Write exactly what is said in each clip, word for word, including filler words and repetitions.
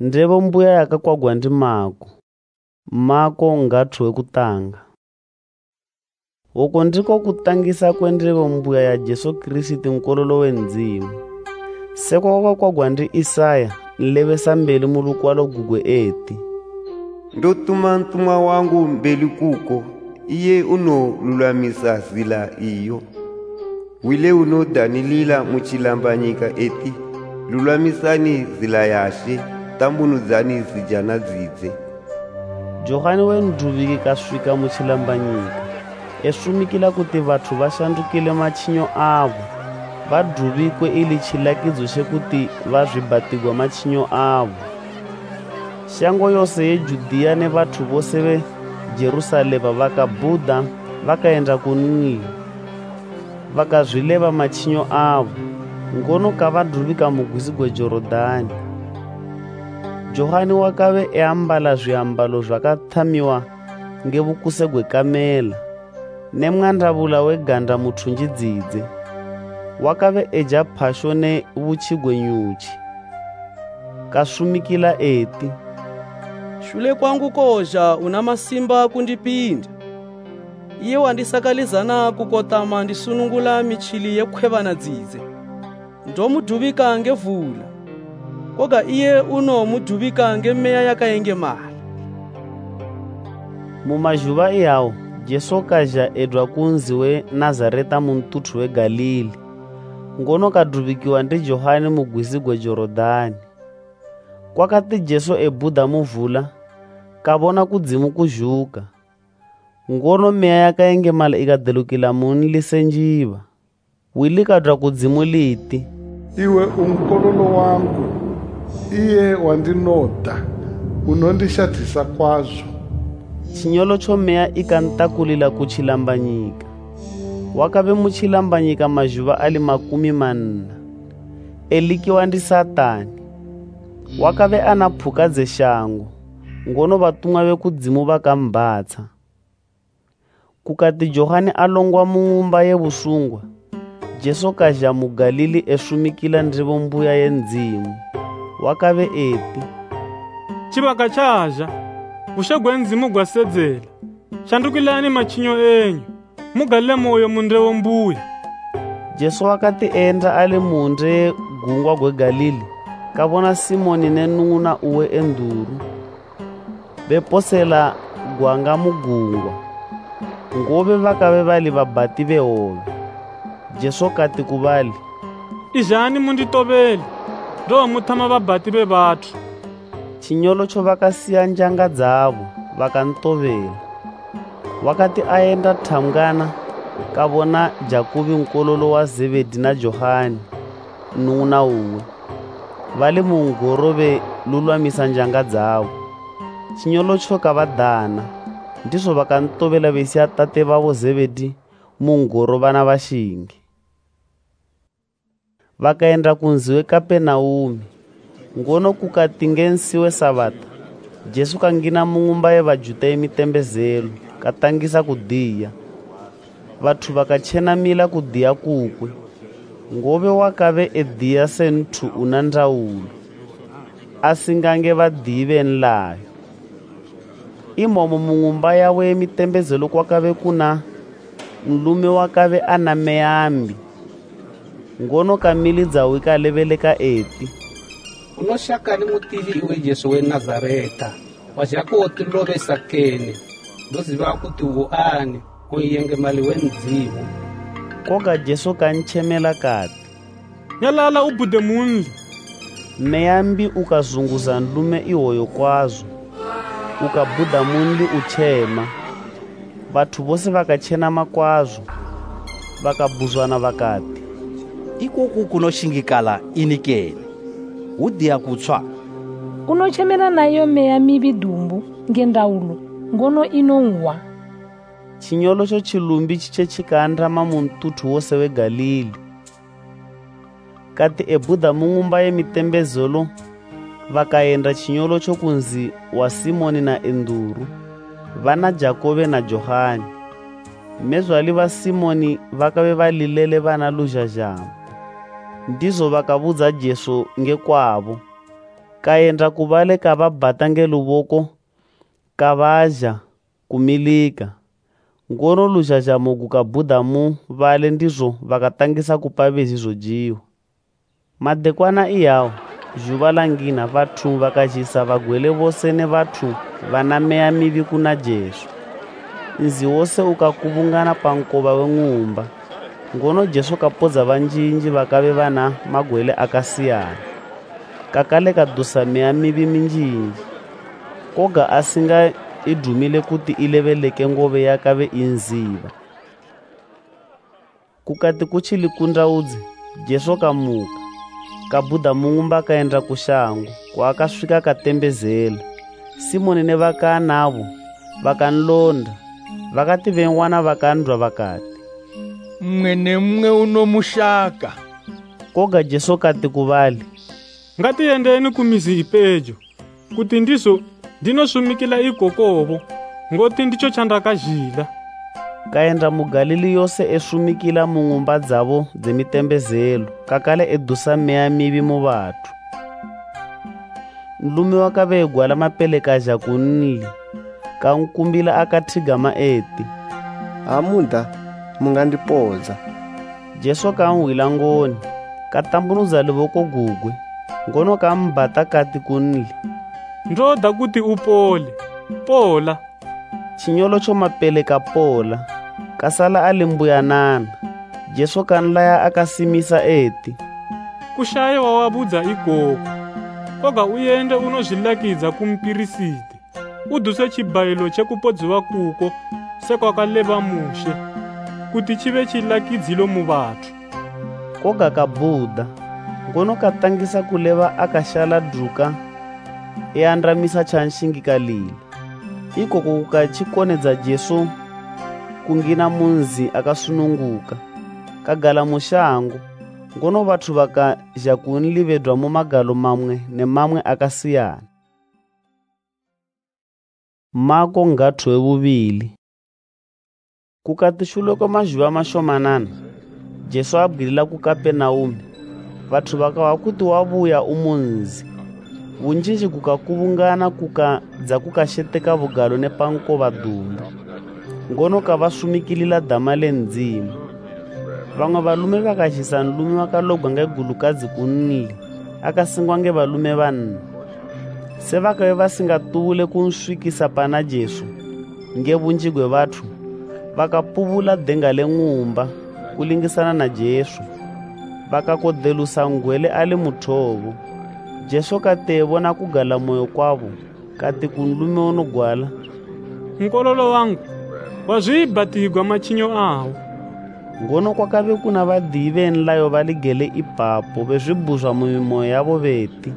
Ndevo mbuya yakakwagwa ndi Mako. Mako ngathu wekutanga. Uko ndiko kutangisa kwendevo mbuya ya Jesu Kristu nkololo wenzimu. Seko kwakakwagwa ndi Isaya nlevesa mbeli mulukwalo gugwe eti. Ndotuma ntuma wangu mbeli kuko, iye uno lulamisa zila iyo. Wile uno danilila muchilambanyika eti, lulamisani zila yashe, tambunuzani zijana zidze. Johani wenduviki kaswika muchilambanyika. Esumikila kuti vathu vashandukile machinyo avo. Vaduvikwe ili chilakidzo chekuti vazvibatigwa machinyo avo. Shango yose ye Judea ne vathu vose ve Jerusalema vakabudha vakaenda kunili. Vakazvileva machinyo avo. Ngono kavaduvika mugwizi gweJorodhani. Johani wakave eambala zviambalo zvakathamiwa ngevukuse gwekamela nemwandavula weganda muthunjidzidze. Wakave eja phasho ne vuchi gwenyuchi. Kasumikila eti, shule kwangu koja una masimba kundipinda. Iye wandisakalizana kukotama ndisunungula michili yekhwevana dzidze. Ndomuduvika ngevula. Koga iye uno muduvika ngemeya yakayengemala. Mumajuva iyawo Jesu kaja edwa kunzi we Nazareta muntuthu we Galili. Ngono kaduvikiwa ndi Johani mugwizi gweJorodhani. Kwakati Jesu ebudha muvula, kabona kudzimu kuzhuka. Ngono meya yakayengemala ikadelukila muni lisenjiva. Wili kadwa kudzimu liti, iwe unkololo wangu, iye wandinoda, unondishathisa kwazvo. Chinyolo cho meya ikantakulila kuchilambanyika. Wakave muchilambanyika majuva ali makumi manna. Elikiwa ndi Satani. Wakave anaphuka dzeshango. Ngono vatumwa vekudzimu vakambatsa. Kukati Johani alongwa muumba yevusungwa, Jesu kaja mu Galili esumikila ndivo mbuya yenzimu. Wakave eti, chivaka chaja, vushe gwenzimu gwasedzela. Shandukilani machinyo enyu, mugalile moyo mundewo mbuya. Jesu wakati enda ali munde gungwa gwe Galili, kabona Simoni nenung'una uwe enduru. Beposela gwanga mugungwa. Ngove vakave vali vabati vehove. Jesu kati kuvali, ijani munditoveli, ndo muthama vabati ve vathu. Chinyolo cho vakasiya njanga dzavo, vakantovela. Wakati aenda thamngana, kavona Jakubi nkololo wa Zebedi na Johani, nung'una uwe. Vali mungoro ve lulamisa njanga dzavo. Chinyolo cho kavadhana, ndiso vakantovela vesiya tate vavo Zebedi mungoro vana vashingi. Vakaenda kunzi we Kapenaumi. Ngono kukati ngensiwe Sabata, Jesu kangina mung'umba yevaJuda yemitembezelo, katangisa kudiya. Vathu vakachenamila kudiya kukwe. Ngove wakave ediya senthu una ndawulo. Asingange vadive nlayo. Imomo mung'umba yawe yemitembezelo kwakave kuna mlume wakave ana meyambi. Ngono kamili dzawe kaleveleka eti, unoshakani mutivi iwe Jesu we Nazareta, wajako otilovesa kene, ndoziva kuti uwo ani kuyengemali wenzimu. Koga Jesu kanchemela kati, Nyalala ubude munli. meyambi ukazunguza nlume iwoyo kwazo. Ukabuda munli uchema. Vathu vose vakachenama kwazo. Vakabuzwana vakati, ikuku kunoshingikala inikeni, udiya kutswa. Unochemela nayo meya mibi dumbu ngendawulo, ngono inongwa. Chinyolo cho chilumbi chiche chikaandama muntuthu wose we Galili. Kati ebudha mung'umba yemitembezelo, vakaenda chinyolo cho kunzi wa Simoni na enduru, vana Jakobe na Johani. Mezwali va Simoni vakave valilele vana luzhazhamu. Ndizo vakabudza Jesu ngekwavo. kaendra ku vale ka va bata nge luvoko ka vaja kumilika ngono luzhazamuku ka budha mu vale ndizvo vakatangisa kupa vezi zvojiwa. Madekwana iyawo zhuva langina vathu vakazhisa vagwele vose nevathu vanameya mivi kuna Jesu. Nzi wose ukakuvungana pankova weng'umba ngono Jesu kapodza vanjinji vakave vana magwele akasiyana kakale kadusa meya mivi minjinji koga asinga idumile kuti ileveleke ngove yakave inziva. Kukati kuchili kundaudzi Jesu kamuka kabudha mung'umba kaenda kushango kwaakasvika katembezela. Simoni nevakanavo vakanlonda vakati veng'wana vakandwa vakati, mumwe nemumwe unomushaka. Koga Jesu kati kuvali, ngatiendeni kumizi ipejo kuti ndizo ndinosumikila ikokovo ngoti ndicho chandakazhila. Kaenda muGalili yose esumikila mung'umba dzavo dzemitembezelo kakale edusa meya mivi mu vathu. Nlume wakave egwala mapelekazha kunli kankumbila akathigama eti, amunda mungandipodza. Jesu kanhwila ngoni katambunuza livoko gugwe ngono kambata kati kunli, ndoda kuti upole pola. Chinyolo cho mapele kapola kasala alimbuyanana. Jesu kanlaya akasimisa eti, kushaye wawabudza ikoko koga uyende unozvilakidza kumpirisiti uduse chibayilo chekupodziwa kuko sekwakaleva mushe kuti chive chilakidzilo mu vathu. Koga kabudha ngono katangisa kuleva akashala dhuka eandramisa chanshingikalile. Ikoko kukachikonedza Jesu kungina munzi akasununguka kagala mushango ngono vathu vakazha kunlivedwa mu magalo mamwe nemamwe akasiyana. Mako ngatho evuvili. Kukati shulo kwamazhuva mashomanana Jesu abwilila ku Kapenaume. Vathu vakawa kuti wavuya umunzi. Vunjinji kukakuvungana kukadza kukasheteka vugalo nepankova dumba ngono kavasumikilila dama lenzimu. Vamwe valume vakazhisa nlume wakalogwa ngegulukadzi kunli akasingwa ngevalume vanna. Sevakave vasingatuvule kunsvikisa pana Jesu ngevunji gwe vathu vakapuvula denga leng'umba kulingisana na Jesu vakakodelusa ngwele ali muthovo. Jesu katevona kugala moyo kwavo kati kunlume unogwala, nkololo wangu wazvibatigwa machinyo awo. Ngono kwakave kuna vadivi venlayo valigele ipapo vezvibuzva mumimoyo yavo veti,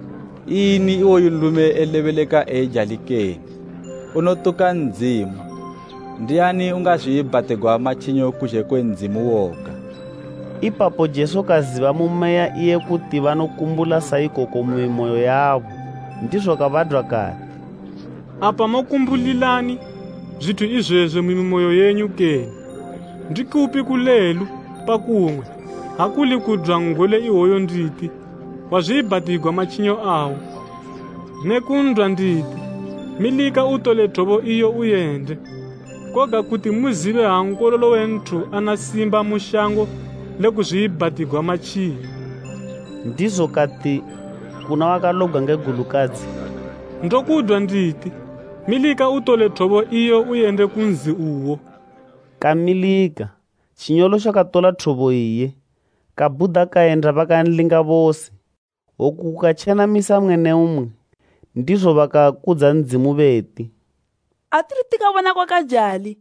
ini iwoyu nlume eleveleka ejalikeni unotuka nzimu, ndiani ungazvibatigwa machinyo kuzhe kwenzimu woga. Ipapo Jesu kaziva mumeya iye kuti vanokumbula saikoko mumimoyo yavo, ndizvo kavadwa kati, apa mokumbulilani zvithu izvezvo mumimoyo yenyu keni? Ndikupi kulelu pakumwe hakuli kudra ngwele ihoyo nditi wazvibatigwa machinyo awo nekundra nditi milika utole thovo iyo uyende koga kuti muzive hankololo wenthu anasimba mushango lekuzvibatigwa machinyo. Ndizo kati kuna wakalogwa ngegulukadzi, ndokudwa nditi milika utole thovo iyo uyende kunzi uwo. Kamilika chinyolo chakatola thovo iye kabudha kaenda vakanlinga vose oku kukachenamisa mwene umwe. Ndizvo vakakudza nzimu veti, atiri tikavona kwakajali.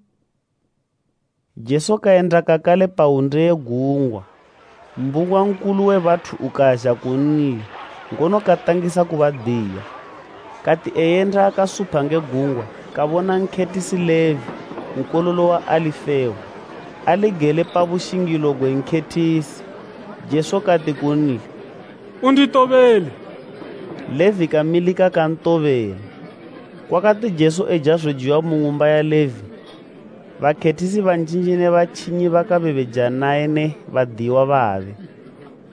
Jesu kaenda kakale paunde yegungwa. Mbungwa nkulu wevathu ukazha kunli ngono katangisa kuvadiya. Kati eyenda akasupha ngegungwa kavona nkhetisi Levi nkololo wa Alifewo aligele pavushingilo gwe nkhetisi. Jesu kati kunli, unditovele. Levi kamilika kantovela. Kwakati Jesu ejazvojiwa mung'umba ya Levi, vakhethisi vanjinji ne vachinyi vakave veja naye ne vadiwa vave.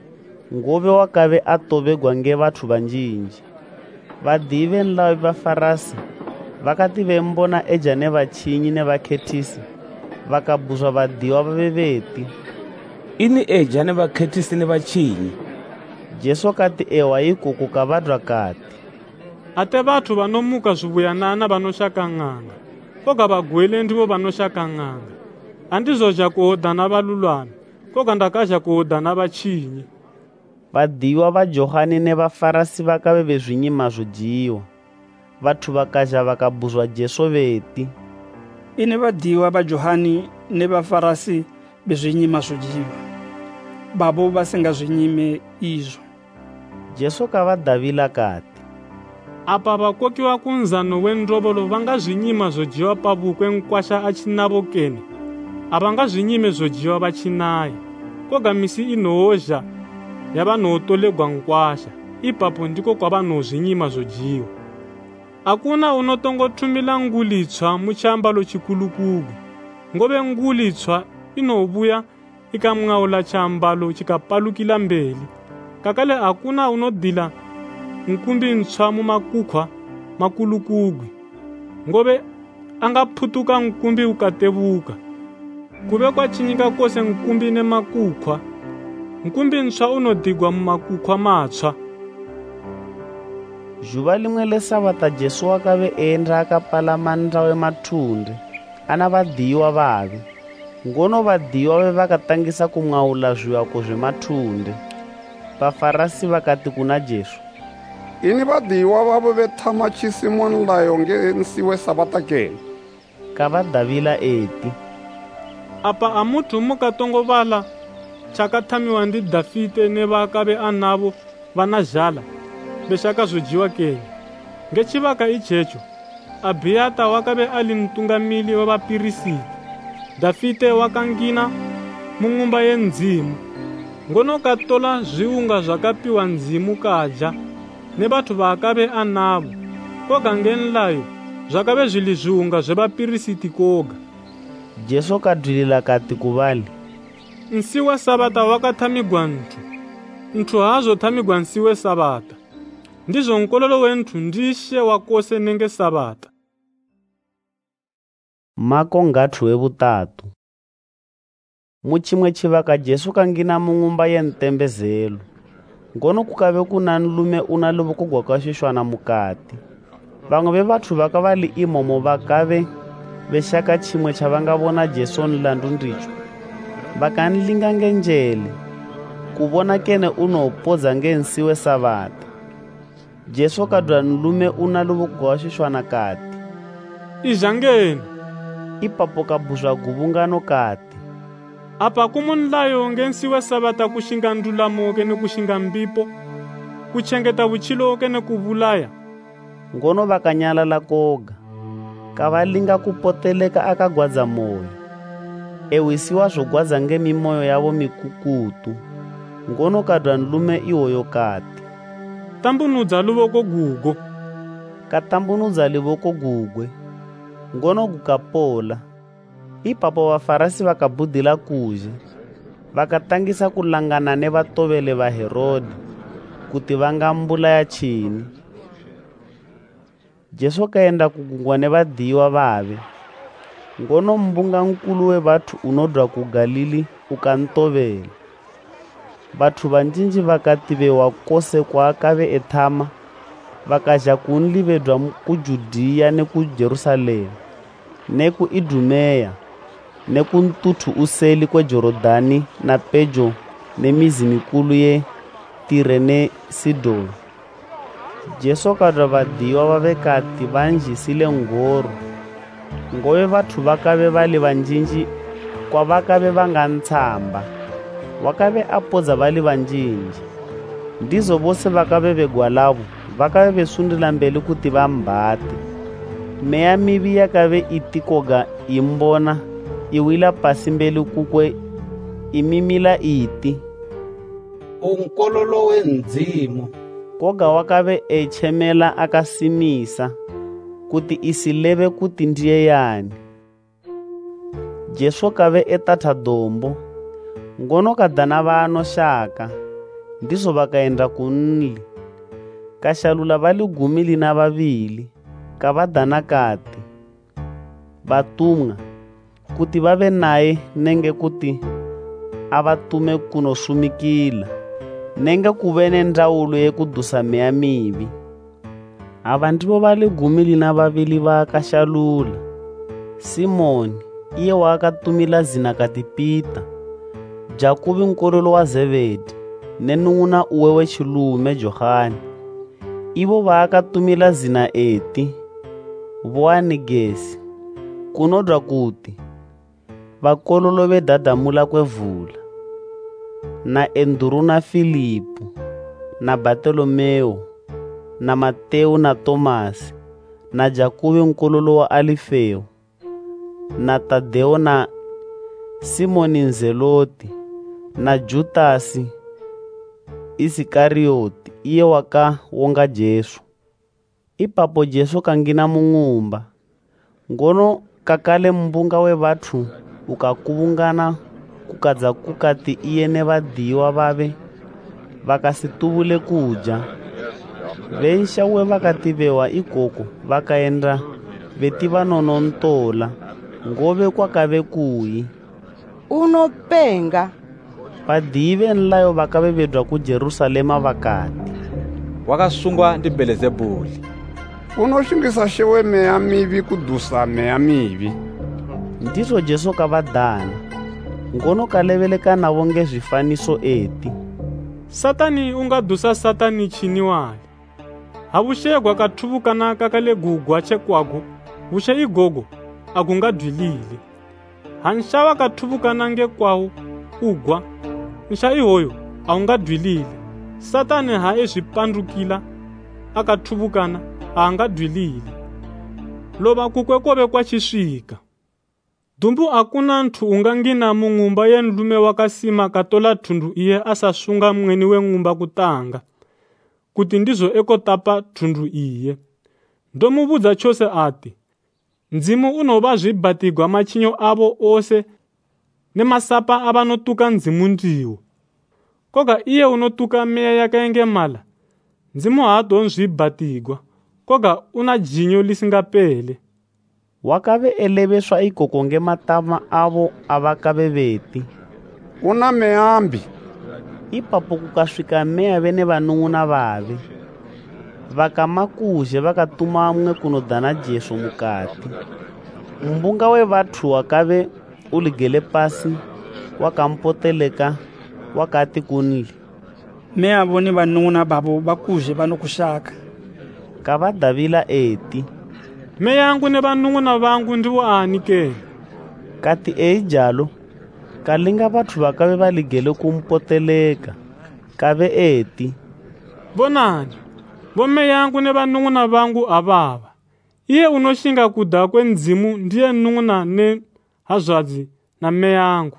ngove wakabe atobegwa nge vathu vanjinji. Vadivi nlavi vafarasi vakati vembona eja ne vachinyi ne vakhethisi vakabuzwa vadiwa vaveveti, ini eja ne vakhethisi ne vachinyi? Jesu kati ewa ikuku kavadwa kati, ate vathu vanomuka zvivuyanana vanoshaka ng'anga, koga vagwele ndivo vanoshaka ng'anga. Handizozha kuhodha na valulwami, koga ndakazha kuhodha na vachinyi. Vadiwa va Johani ne vafarasi vakave vezvinyima zvodyiwa. Vathu vakazha vakabuzwa Jesu veti, ini vadiwa va Johani ne vafarasi vezvinyima zvodyiwa, bavo vasingazvinyime izvo. Jesu kavadavila kati, apa vakokiwa kunzano wendrovolo vangazvinyima zvodyiwa pavukwe nkwasha achinavo kene? Avangazvinyime zvodyiwa vachinaye, koga misi inoozha yavanotolegwa nkwasha, ipapo ndiko kwavanozvinyima zvodyiwa. Hakuna unotongotumila ngulitsva muchambalo chikulukugwi, ngove ngulitsva inovuya ikamwaula chambalo chikapalukila mbeli. Kakale hakuna unodila nkumbi ntsva mumakukhwa makulukugwi, ngove angaphutuka nkumbi ukatevuka. Kuve kwachinyika kose nkumbi ne makukhwa, nkumbi ntsva unodigwa mumakukhwa matsva. Zuva limwe lesabata Jesu wakave enda akapalama ndawe mathunde ana vadiwa vave. Ngono vadiwa ve vakatangisa kumwaula zviwako zvemathunde. Vafarasi vakati kuna Jesu, ini vadiwa vavo vethama chisimo nlayo ngensiwe sabata kene? Kavadavila eti, apa amuthu mukatongovala chakathamiwa ndi Dafite ne vakave anavo vana zhala vexaka zodyiwa kene? Ngechivaka ichecho Abhiyata wakave ali mtungamili wa vapirisiti, Dafite wakangina mung'umba yenzimu, ngono katola zviunga zvakapiwa nzimu kadya ne vathu vakave anavo, koga ngenlayo zvakave zvili zviunga zvevapirisiti koga. Jesu kadhilila kati kuvali, nsiwe sabata wakathamigwa nthu, nthu haazothamigwa nsiwe sabata. Ndizvo nkololo wenthu ndishe wakose nenge sabata. Mako ngathu wevutatu. Muchimwe chivaka Jesu kangina mung'umba yentembezelo, ngono kukave kuna nlume una luvoko gwakashishwana mukati. Vamwe ve vathu vakavali imomo vakave vexaka chimwe chavangavona Jesu nlandu ndicho. Vakanlinga ngenjele kuvona kene unopodza ngensiwe sabata. Jesu kadwa nlume una luvoko gwakashishwana kati, izhangeni. Ipapo kabuzwa guvungano kati, apa kumunlayo ngensiwe sabata kushinga ndulamo kene kushinga mbipo, kuchengeta vuchilo kene kuvulaya. Ngono vakanyalala koga, kavalinga kupoteleka akagwadza moyo. Ewisiwa zvogwadza ngemimoyo yavo mikukutu. Ngono kadwa nlume iwoyo kati, tambunudza luvoko gugo. Katambunudza livoko gugwe, ngono gukapola. Ipapo vafarasi vakabudhila kuzhe, vakatangisa kulangana ne vatovele va Herodi kuti vangambulaya chini. Jesu kaenda kugungwa ne vadiwa vave, ngono mbunga nkulu we vathu unodwa ku Galili ukantovela. Vathu vanjinji vakativewa kose kwaakave ethama, vakazha kunlivedwa ku Judiya ne ku Jerusalemu ne ku Idumeya ne ku ntuthu useli kwe Jorodani na pejo ne mizi mikulu ye Tire ne Sidoni. Jesu kadwa vadiwa vave kati vanjisile ngoro, ngove vathu vakave vali vanjinji kwa vakave vanga ntsamba. Wakave apodza vali vanjinji, ndizo vose vakave vegwalavo vakave vesundila mbeli kuti vambate. Meya mivi yakave itikoga imbona iwila pasi mbeli kukwe imimila iti, unkololo wenzimu. Koga wakave echemela akasimisa kuti isileve kuti ndiye yani. Jesu kave etatha dombo, ngono kadana vano shaka ndizo vakaenda kunli kashalula vali gumili na vavili kavadana kati vatumwa kuti vave naye nenge kuti avatume kunosumikila nenge kuvene ndawulo yekudusa meya mivi. Ava ndivo vali gumili na vavili vakashalula: Simoni, iye wakatumila zina kati Pita, Jakubi nkololo wa Zebedi, nenung'una uwe wechilume Johani. Ivo vakatumila zina eti: Boanigesi, kunodwa kuti vakololo vedadamula kwevula, na Enduru na Filipu, na Bartolomeo, na Mateo na Tomasi, na Jakubi nkololo wa Alifeo, na Tadeo na Simoni Nzeloti, na Judasi Isikarioti, iye waka wonga Jesu. Ipapo Jesu kangina mung'umba, ngono kakale mbunga we vathu ukakuvungana kukadza kukati iye ne vadiwa vave vakasituvule kuja. Vensha we vakativewa ikoko vakaenda veti vanonontola ngove kwakave kuyi unopenga. Vadive nlayo vakavevedwa ku Jerusalema vakati wakasungwa ndi Belezebuli. Unoshingisa shewe meya mivi kudusa meya mivi. Ndizo Jesu kavadana ngono kaleveleka navo ngezvifaniso eti: Satani ungadusa Satani chini wale. Havushegwa kathuvukana kakale gugwa chekwago vushe igogo akungadwilile. Hanshava kathuvukana ngekwawo ugwa nsha ihoyo aungadwilile. Satani hae zvipandukila akathuvukana aangadwilile. Lova kukwe kove kwachisvika. Dumbu akuna nthu ungangina mung'umba yenlume wakasima katola thundu iye asasunga mweni weng'umba kutanga kuti ndizo ekotapa thundu iye. Ndomubudza chose ati, Nzimu unova zvibatigwa machinyo avo ose ne masapa avanotuka nzimu ndiwo. Koga iye unotuka meya yakaengemala, Nzimu haatonzvibatigwa, koga una jinyo lisingapele. Wakave eleveswa ikoko ngematama avo avakave veti: Una meyambi. Ipapo kukasvika meya vene vanung'una vave vakamakuzhe vakatuma amwe kunodana Jesu mukati. Mbunga we vathu wakave uligele pasi wakampoteleka wakati kunli: Meya vo ni vanung'una bavo vakuzhe vanokushaka. Kavadavila eti: Meya yangu ne vanung'una vangu ndivo ani ke? Kati eijalo kalinga vathu vakave valigele kumpoteleka kave eti: Bonani, vo meya yangu ne vanung'una vangu avava. Iye unoshinga kuda kwenzimu ndiye nung'una ne hazwadzi na meya yangu.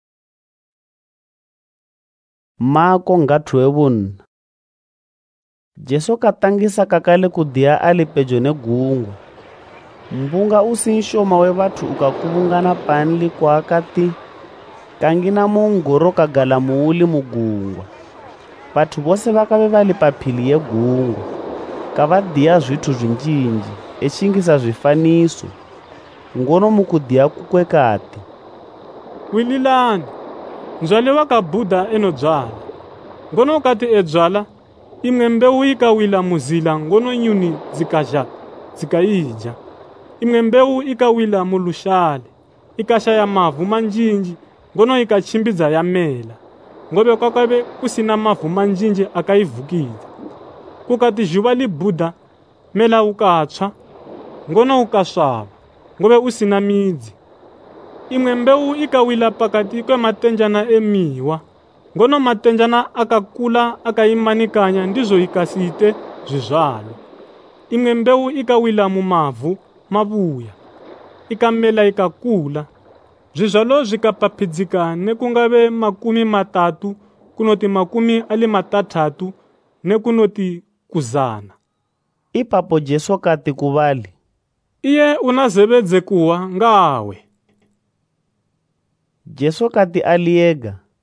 Mako ngathu wevunna. Jesu katangisa kakale kudiya ali pejo ne gungwa. Mbunga usinshoma we vathu ukakuvungana panli kwakati kangina mungoro kagala muuli mugungwa. Vathu vose vakave vali paphili yegungwa kavadiya zvithu zvinjinji eshingisa zvifaniso. Ngono mukudiya kukwe kati: Wililani, nzwale wakabudha enodzwala. Ngono kati edzwala, imwe mbewu ikawila muzila ngono nyuni zikazha zikaija. Imwe mbewu ikawila mulushale ikashaya mavu manjinji ngono ikachimbidza yamela. Ngove kwakave kusina mavu manjinji akaivukidza. Kukati zhuva libudha mela ukatsva ngono ukasvava ngove usina midzi. Imwe mbewu ikawila pakati kwematenjana emiwa ngono matenjana akakula akaimanikanya ndizo ikasiite zvizvalo. Imwe mbewu ikawila mumavu mabuya ikamela ikakula. Zvizvalo zvikapaphidzika nekungave makumi matatu kunoti makumi ali matatatu nekunoti kuzana. Ipapo Jesu kati kuvali: Iye unazevedze kuwa ngawe. Jesu kati aliyega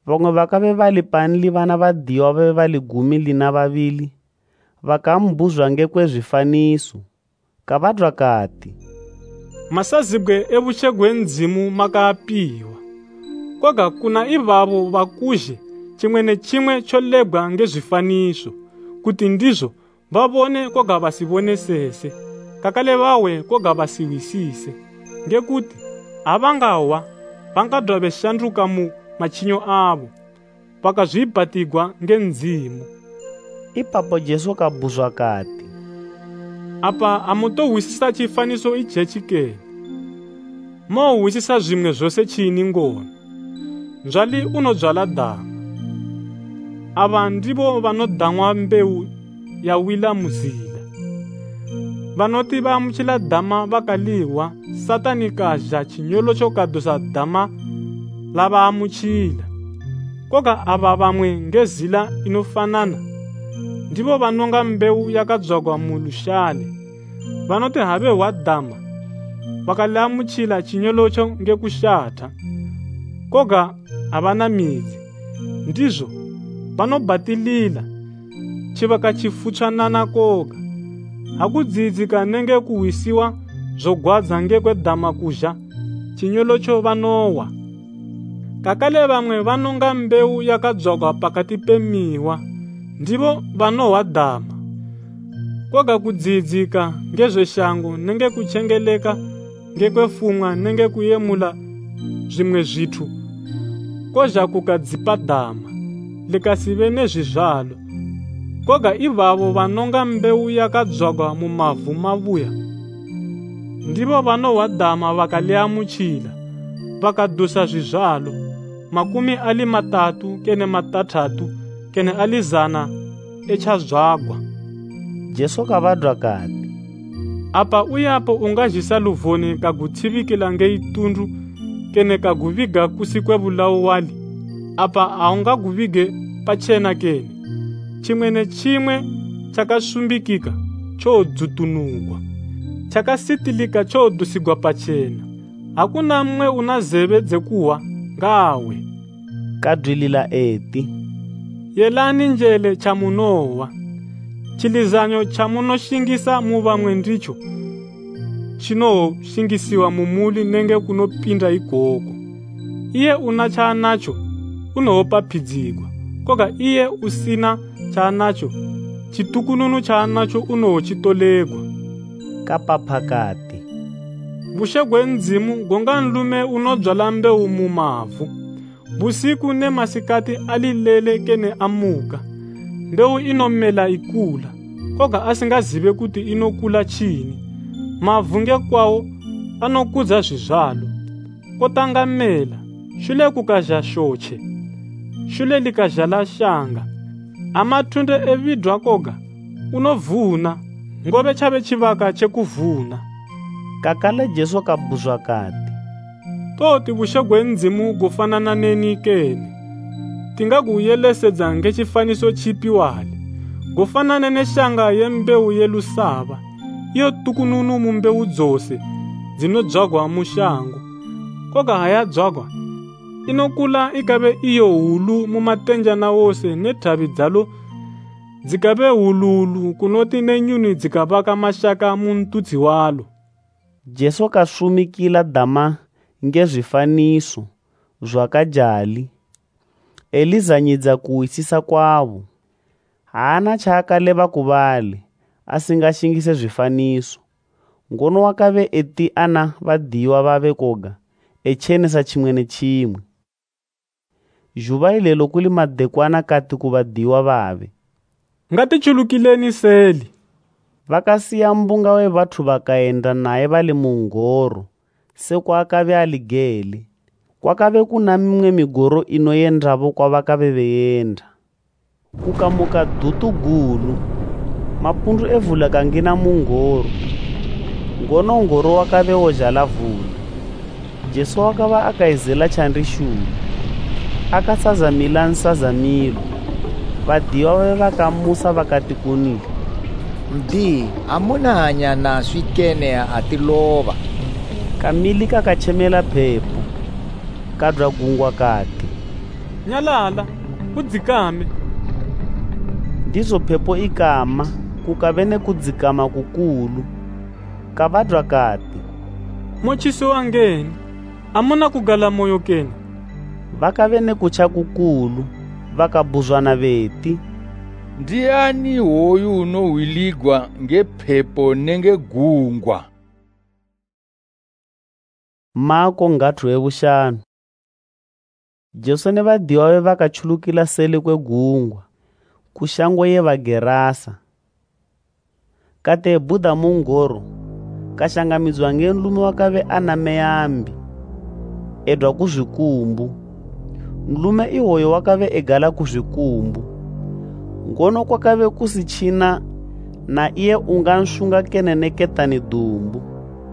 vamwe vakave vali panli vana vadiwa vave vali gumi lina vavili vakambuzva ngekwezvifaniso kavadwa kati, masazibwe evuche gwenzimu makapiwa, koga kuna ivavo vakuzhe chimwe nechimwe cholegwa ngezvifaniso, kuti ndizvo vavone koga vasivone sese, kakale vawe koga vasiwisise, ngekuti havangawa vangadwa veshanduka mu machinyo avo vakazvibatigwa ngenzimu. Ipapo Jesu kabuzwa kati, apa hamutohwisisa chifaniso ichechi keni? Mohwisisa zvimwe zvose chini ngono? Nzvali unodzvala dama. Ava ndivo vanodhamwa mbeu yawila muzila. Vanoti vamuchila dama vakaliwa, Satani kazha chinyolo chokadosa dama lava amuchila. Koga ava vamwe ngezila inofanana, ndivo vanonga mbeu yakadzvagwa mulushale. Vanoti have wadhama vakalamuchila chinyolocho ngekushata, koga havana midzi, ndizvo vanobatilila chivaka chifutsvanana koga. Hakudzidzika nenge kuwisiwa zvogwadza ngekwedhama kuzha chinyolocho vanowa. Kakale vamwe vanonga mbeu yakadzvagwa pakati pemiwa, ndivo vanowa dhama. Koga kudzidzika ngezveshango nenge kuchengeleka ngekwefumwa nenge kuyemula zvimwe zvithu, kozha kukadzipa dhama likasive nezvizvalo. Koga ivavo vanonga mbeu yakadzvagwa mumavhu mavuya, ndivo vanowa dhama vakaliamuchila, vakadusa zvizvalo makumi ali matatu kene matatatu kene ali zana echadzvagwa. Jesu kavadwa kati, apa uyapo ungazhisa luvhoni kagutsivikila ngeitundu kene kaguviga kusi kwevulawu wali, apa haungaguvige pachena kene. Chimwe nechimwe chakasumbikika chodzutunugwa, chakasitilika chodusigwa pachena. Hakuna mwe una zeve dzekuwa ngawe. Kadwilila eti, yelani njele chamunowa. Chilizanyo chamunoshingisa muvamwe ndicho chinoshingisiwa mumuli nenge kunopinda igoko. Iye una chaanacho unohopapidzigwa, koga iye usina chaanacho chitukununu chaanacho unohochitolegwa. Kapapakati, vushe gwenzimu gonga nlume unodzvala mbeu mumavhu, busiku ne masikati alilele kene amuka. Mbeu inomela ikula, koga asingazive kuti inokula chini. Mavhu ngekwawo anokudza zvizvalo. Kotanga mela, shule kukazha shoche, shule likazhala shanga. Amatunde evidwa koga unovhuna, ngove chave chivaka chekuvhuna. Kakale Jesu kabuzwa kati, toti vushe gwenzimu gufanana neni keni? Tingakuyelesedza ngechifaniso chipi wali? Gufanana neshanga yembeu yelusava, iyo tukununu mu mbeu dzose dzinodzvagwa mushango. Koga hayadzvagwa inokula ikave iyo hulu mumatenjana wose, nethavi dzalo dzikave hululu kunoti nenyuni dzikavaka mashaka muntutsi walo. Jesu kasumikila dhama ngezvifaniso zvakajali, elizanyidza kuwisisa kwavo. Haana chaakaleva kuvali asingashingise zvifaniso. Ngono wakave eti ana vadiwa vave koga echenesa chimwe nechimwe. Zhuva ilelo kuli madekwana kati kuvadiwa vave, ngatichulukileni seli. Vakasiya mbunga wevathu vakaenda naye vali mungoro, sekwakave aligele. Kwakave kuna mimwe migoro inoyendavo kwavakave veyenda. Kukamuka dutu gulu, mapundu evula kangina mungoro, ngono ngoro wakave wozhala vula. Jesu wakava akaizela chandishulu, akasazamila nsazamilo. Vadiwa vave vakamusa vakati kunile, Mdi, amuna hanya naswi kene atilova. Kamili kakachemela pepo, kadra gungwa kati, nyalala kudzikame. Ndizo phepo ikama, kukave ne kudzikama kukulu. Kavadwa kati, mochisi wangeni, amuna kugala moyo keni. Vakave ne kucha kukulu, vakabuzwana veti, ndiani hoyu unowiligwa ngephepo nenge gungwa? Mako ngatu evushanu. Jesu ne vadiwa ve vakachulukila sele kwe gungwa, kushango ye vagerasa. Kate Buddha mungoro, kashangamizwa ngenlume wakave ana meyambi, edwa kuzvikumbu. Nlume ihoyo wakave egala kuzvikumbu. Ngono kwakave kusichina na iye unganshunga kenene ketani dumbu.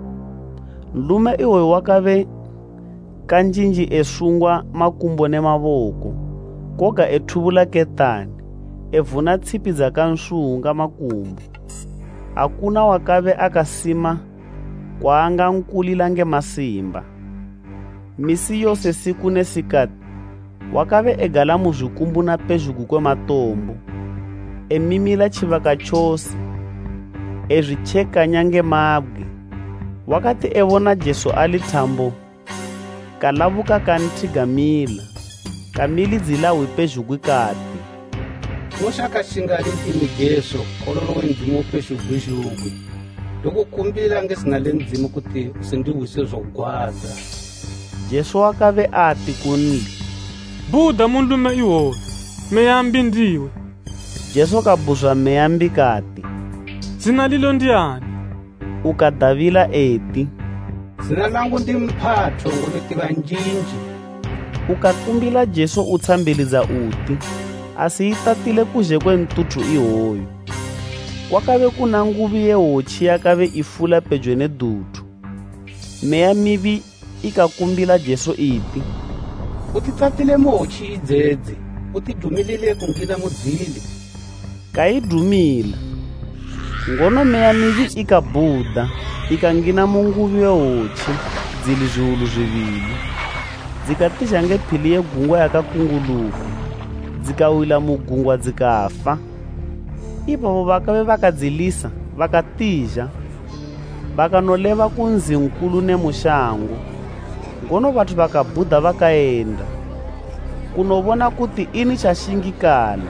Nlume ihoyo wakave kanjinji esungwa makumbo ne mavoko, koga ethuvula ketani, evuna tsipi za kanshunga makumbo. Hakuna wakave akasima kwa anga nkulila nge masimba. Misi yose siku ne sikati, wakave egala muzvikumbu na pezhuku kwe matombo, emimila chivaka chose, ezvicheka nyange mabwe. Wakati evona Jesu ali tambo, kalavuka kantigamila, kamilidzila wipezhuku kati, moshaka shingali ntimi Jesu kololo wenzimu pezhuku dokukumbila ngesinale nzimu kuti usindiwise zogwaza. Jesu wakave ati kunli, Buddha munlume iwoyo, meyambi ndiwe. Jesu kabuzwa meyambi kati, zina lilo ndiani? Ukadavila eti, zina langu ndi Mphatho ngoletiva njinji. Ukakumbila Jesu utsambiliza uti, asiyitatile kuzhe kwe ntuthu ihoyo. Kwakave kuna nguvi yehochi yakave ifula pedyo ne dutu. Meya mivi ikakumbila Jesu iti, utitsatile mochi idzedze, utidumilile kungila mudzili. Kaidumila. Ngono meya mivi ikabhuda, ikangina munguvi yehochi, dzili zviulu zvivili. Dzikatizha ngephili yegungwa yakakunguluka, dzikawila mugungwa dzikafa. Ipapo vakave vakadzilisa, vakatizha, vakanoleva kunzi nkulu ne mushango. Ngono vatu vakabhuda vakaenda kunovona kuti ini chashingikala.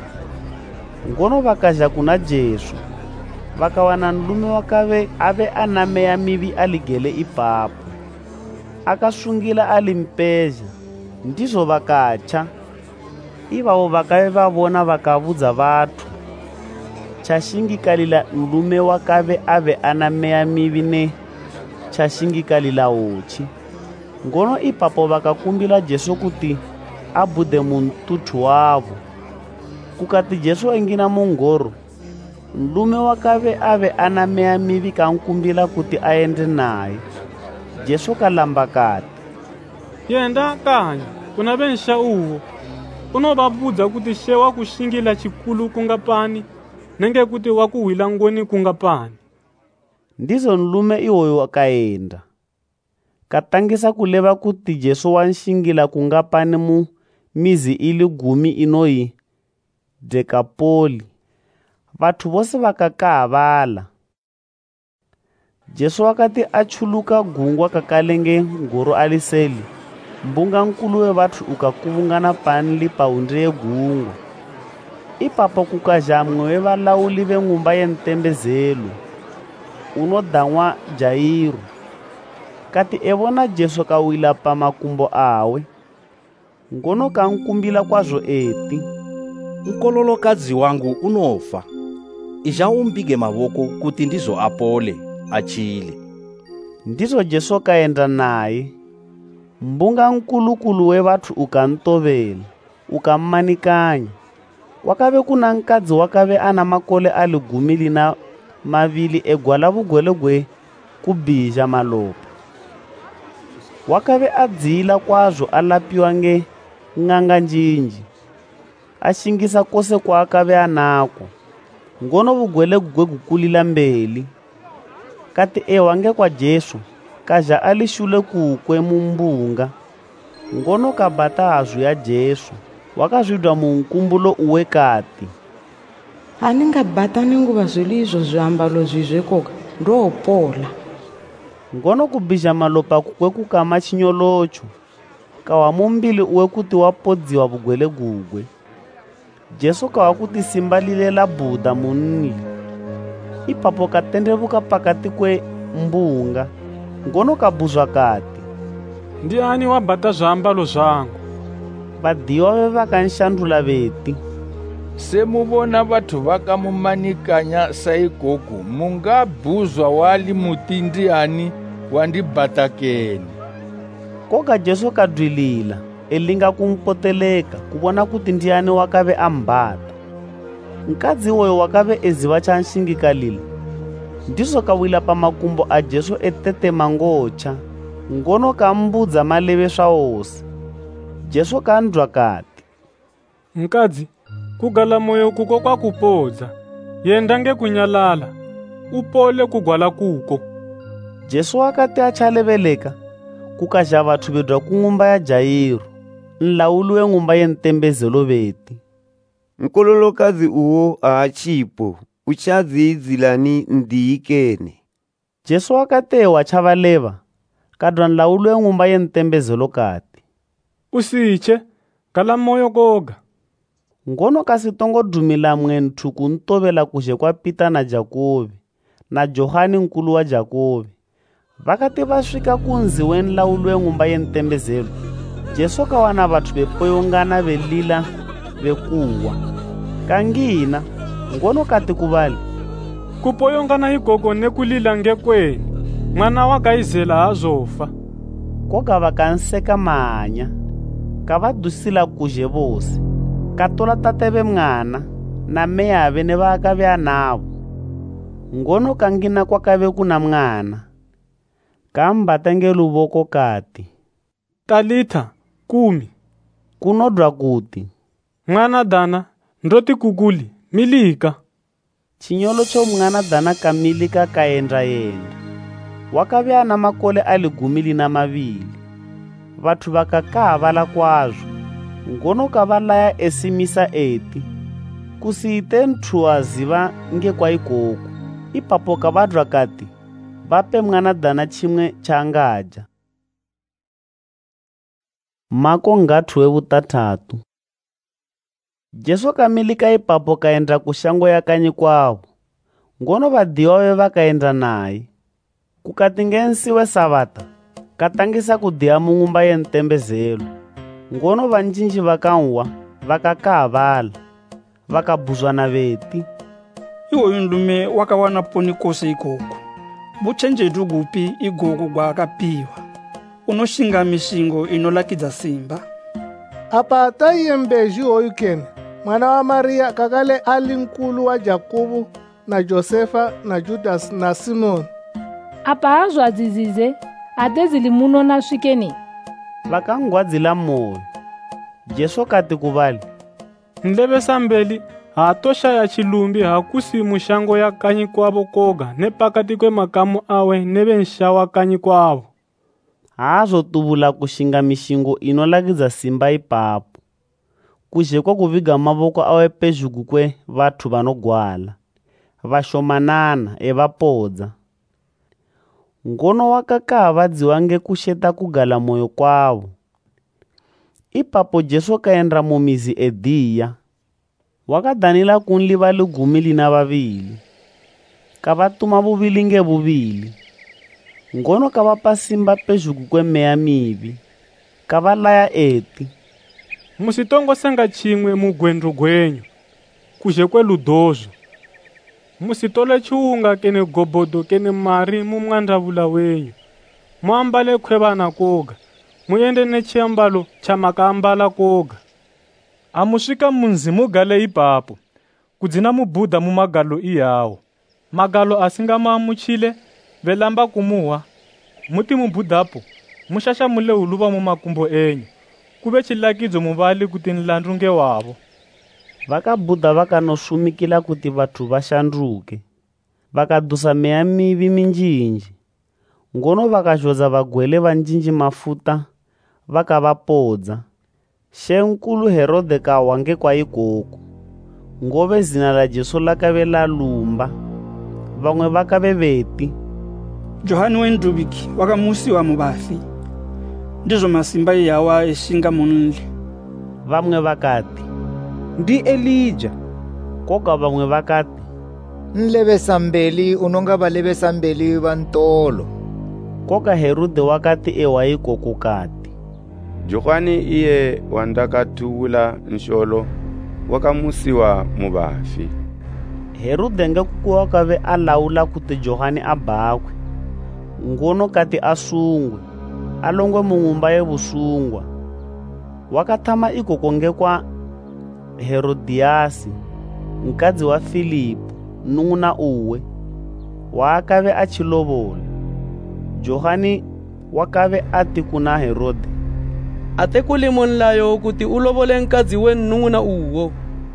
Ngono vakazha kuna Jesu, vakawana nlume wakave ave ana meya mivi aligele ipapo, akasungila ali mpezha. Ndizo vakacha. Ivavo vakave vavona vakavudza vatu, chashingikalila nlume wakave ave ana meya mivi ne chashingikalila hochi. Ngono ipapo vakakumbila Jesu kuti abhude muntuthu wavo. Kukati Jesu engina mungoro, nlume wakave ave ana meya mivi kankumbila kuti aende naye. Jesu kalamba kati, yenda kanya kuna bensha uwo, unobabudza kuti she wakushingila chikulu kungapani, nenge kuti wakuwila ngoni kungapani. Ndizo nlume ihoyo wakaenda, katangisa kuleva kuti Jesu wanshingila kungapani mu mizi ili gumi inoyi Dekapoli. Vatu vose vakakavala. Jesu wakati achuluka gungwa kakalenge ngoro aliseli, mbunga nkulu we vatu ukakuvungana panli paundre yegungwa. Ipapo kukazha mwe we valauli ve ng'umba yentembezelo, unodhanwa Jairu. Kati evona Jesu kawila pa makumbo awe, ngono kankumbila kwazvo eti, mkololokadzi wangu unofa, izha umpige mavoko kuti ndizo apole achile. Ndizo Jesu kaenda naye. Mbunga nkulukulu we vatu ukantovela, ukammanikanya. Wakave kuna nkadzi wakave ana makole ali gumili na mavili egwala vugwelegwe kubizha malopa. Wakave adzila kwazvo alapiwa nge ng'anga njinji, ashingisa kose kwa akave anako. Ngono vugwelegwe gukulila mbeli. Kati ewange kwa Jesu, kaja alishule kukwe mumbunga. Ngono kabata hazu ya Jesu, wakazvidwa munkumbulo uwe kati, aninga batani nguva zvili izvo zviambalo zvizvekoka ndopola. ngono kubhizha malopa kukwe kukama chinyolocho kawa mumbili uwe kuti wapodziwa bugwele gugwe. Jesu kawa kuti simba lile la Budha munni. Ipapo katendevuka pakati kwe mbunga, ngono kabuzwa kati, ndiani wabata zviambalo zvangu? Vadiwa ve vakanshandula veti, semuvona vathu vakamumanikanya saikoku, mungabhuzwa wali muti ndiani wandibata keni? koka Jesu kadwilila elinga kumpoteleka kuvona kuti ndiani wakave ambata. Nkadzi woyo wakave eziva chanshingikalile, ndizo kawila pa makumbo a Jesu etetema ngocha, ngono kambudza maleve swaose. Jesu kandwa kati, nkadzi, kugala moyo kuko kwakupodza, yenda ngekunyalala, upole kugwala kuko. Jesu akati achaleveleka, kukazha vathu vedwa kung'umba ya Jairo, nlauli weng'umba yentembezelo veti. Nkololokazi uwo aachipo, uchadziidzilani ndiikene. Jesu akatewa chavaleva, kadwa nlauli weng'umba yentembezelo kati, usiche, kala moyo koga. ngono kasitongo dumila mwentu kuntovela kuzhe kwa Pita na Jakobe, na Johani nkulu wa Jakobe. Vakati vasvika kunzi wenlauli weng'umba yentembezelo, Jesu kawana vathu vepoyongana velila vekuwa. Kangina, ngono kati kuvali, kupoyongana ikoko nekulila ngekweni, mwana wakaizela azofa. koka vakanseka manya, kavadusila kuzhe vose, katola tateve mwana, na meyave ne vakave anavo. Ngono kangina kwakave kuna mwana, kambata ngeluvoko kati, Talitha, kumi. kunodwa kuti, mwana dana, ndoti kukuli, milika. chinyolo cho mwana dana kamilika kaenda yenda. Wakave ana makole aligumili na mavili. Vathu vakakaa vala kwazvo, ngono kavalaya esimisa eti, kusiite nthu aziva ngekwa ikoku. Ipapo kavadwa kati, vape mwana dana chimwe changaja. Mako ngathu wevutatatu. Jesu kamilika ipapo kaenda kushango ya kanyi kwavo, ngono vadiwa ve vakaenda naye. Kukati ngensiwe Sabata, katangisa kudiya mung'umba yentembezelo, ngono vanjinji vakanwa vakakaa vala, vakabhuzwa na veti, iwoyu nlume wakawana poni kose ikoko, vuchenjetu gupi igoko gwakapiwa, unoshinga mishingo inolakidza simba. Apa taiye mbeji oyu kene, mwana wa Maria kakale ali nkulu wa Jakobu na Josefa na Judas na Simoni. Apa azo azizize, ate zili muno na swikeni. vakangwadzila moyo. Jesu kati kuvali, Nleve sambeli, hatoshaya chilumbi hakusi mushango ya kanyi kwavo koga, ne pakati kwe makamu awe neve nshawa kanyi kwavo. haazotuvula kushinga mishingo inolakidza simba ipapo, kuzhe kwa kuviga mavoko awe pezhuku kwe vathu vanogwala, vashomanana evapodza. Ngono wakakaa vadziwa ngekusheta kugala moyo kwavo. Ipapo Jesu kaenda mumizi ediya, wakadanila kunli vali gumili na vavili, kavatuma vuvili nge vuvili. Ngono kavapa simba pezhuku kwe meya mivi, kavalaya eti, musitongosenga chimwe mugwendu gwenyu, kuzhe kwe ludozo. Musitole chiunga kene gobodo kene mari mumwandavula wenyu, muambale khwevana koga, muyende ne chiambalo cha makaambala koga. Amusvika munzi mugale ipapo, kudzina mubudha mumagalo iyawo. Magalo asingamamuchile, velamba kumuwa, muti mubudhapo, mushasha mule uluva mumakumbo enyu, kuve chilakidzo muvali kuti nlandu ngewavo. Vakabudha vakanosumikila kuti vathu vashanduke, vakadusa meya mivi minjinji, ngono vakazhodza vagwele vanjinji mafuta, vakavapodza. shenkulu Herode ka wange kwa ikoku ngove zina la Jesu lakabe la lumba vamwe vakabe veti Johani wendubiki wakamusiwa mubafi ndizo masimba yawa eshinga munli vamwe vakati ndi Elija koka vamwe vakati nlevesa mbeli unonga valevesa mbeli va ntolo koka Herode wakati ewa ikoku kati Johani iye wandakatuwula nsholo wakamusiwa mubafi. Herode nge kukuwa kave alaula kuti Johani abakwe ngono kati asungwe alongwe mungumba ye busungwa wakathama ikoko nge kwa Herodiasi nkadzi wa Filipo nunguna uwe wakave achilovola. Johani wakave ati kuna Herode ate kulimonlayo kuti ulovole nkadzi wennunguna uwo.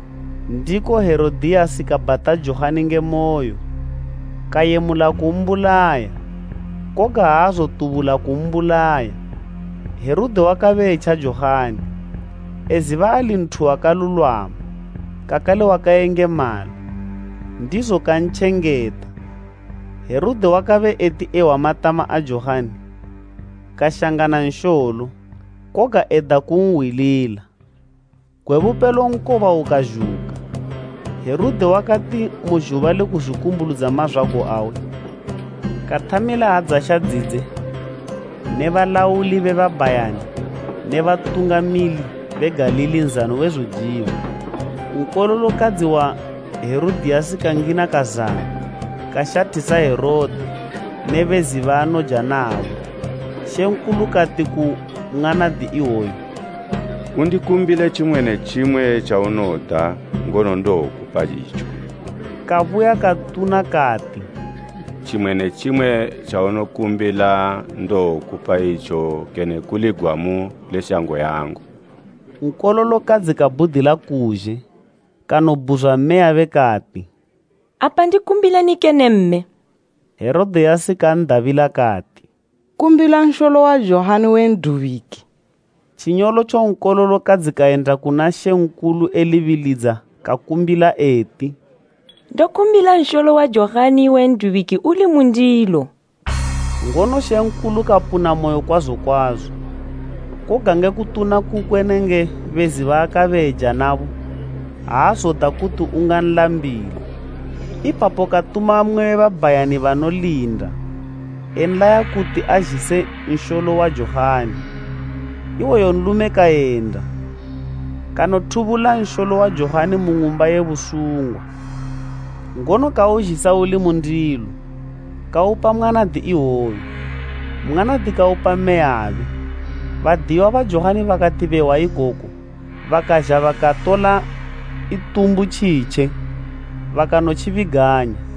Ndiko Herodiasi kabata Johani nge moyo kayemula kumbulaya koka hazo tubula kumbulaya. Herode wakavecha Johani eziva ali nthu akalulwama kakale wakaenge mala ndizo kanchengeta. Herode wakave eti ewa matama a Johani kashangana nsholo koka eda kunwilila kwevupelo nkova ukajuka. Herode wakati mujuva le kuzvikumbuludza mazvako awe kathamila hadza xadzidze ne valauli vevabayani ne vatungamili vegalili nzano wezojiwa. Nkololokadzi wa Herodiasi kangina kazana kashatisa Herode ne vezivano janavo shenkulu kati ku ng'anadi iwoyo undikumbile chimwene chimwe chaunota ngono ndokupa icho. Kavuya katuna kati chimwene chimwe chaunokumbila ndokupa icho kene kuligwamu leshango yangu. Nkololokadzi kabudhila kuje kanobuzwa meya vekati apa ndikumbila nikene mme. Herode yasi kandavila kati kumbila nsholo wa Johani wenduviki. Chinyolo cho nkololokadzi kaenda kuna shenkulu elivilidza kakumbila eti ndokumbila nsholo wa Johani wenduviki uli mundilo. Ngono shenkulu kapuna moyo kwazo kwazo kogange kutuna kukwenenge vezi vakaveja navo haasota kuti unganlambile. Ipapo katuma mwe vabayani vanolinda enla ya kuti ajise nsholo wa Johani. Iwo yonlume kaenda kanothuvula nsholo wa Johani mungumba ye busungwa ngono kaujisa uli mundilo kaupa mwanadi iwoyo mwanadi kaupa meyave. Vadiwa va Johani vakativewa ikoko vakaja vakatola itumbu chiche vakanochiviganya.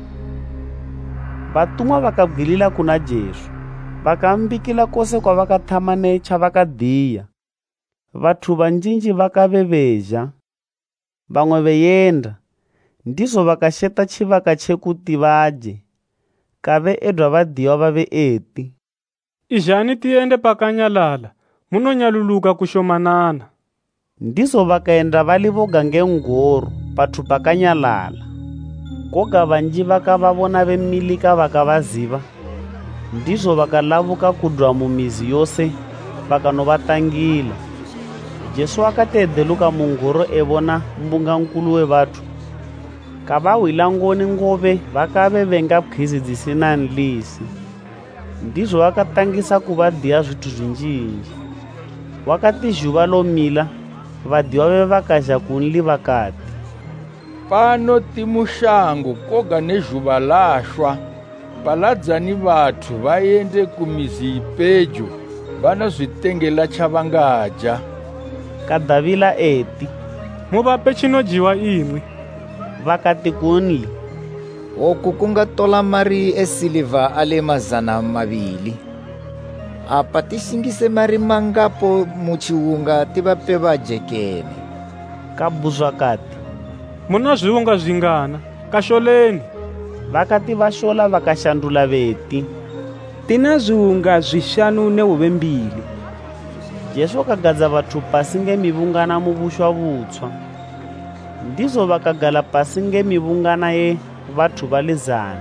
Vatumwa vakabwilila kuna Jesu vakambikila kose kwa vakathama necha vakadiya. Vathu vanjinji vakaveveja vamwe veyenda ndizo vakasheta chivaka chekuti vaje kave edwa vadiwa vave eti izhani tiende pakanyalala munonyaluluka kushomanana. Ndizo vakaenda valivoga ngengoro pathu pakanyalala koga vanji vakavavona vemilika vakavaziva ndizo vakalavuka kudwa mumizi yose vakanovatangila. Jesu akatedeluka mungoro evona mbunga nkulu we vathu kavawila ngoni ngove vakave venga pkhizi dzisina nlisi. Ndizo vakatangisa kuvadiya zvithu zvinjinji. Wakati zhuva lomila vadiwa ve vakaja kunli vakati pano timushango koga nezhuva lashwa paladzani vathu vaende kumizi ipejo vanozvitengela chavangadya. Kadhavila eti muvape chinojiwa imwe. Vakati kunli oku kungatola mari esiliva ale mazana mavili. Apa tisingise mari mangapo muchiunga tivape vajekene. Kabuzwa kati muna zviunga zvingana kasholeni. Vakati vashola vakashandula veti tina zviunga zvishanu nehuve mbili. Jesu akagadza vathu pasi ngemivungana muvushwa vutswa. Ndizo vakagala pasi ngemivungana ye vathu vali zana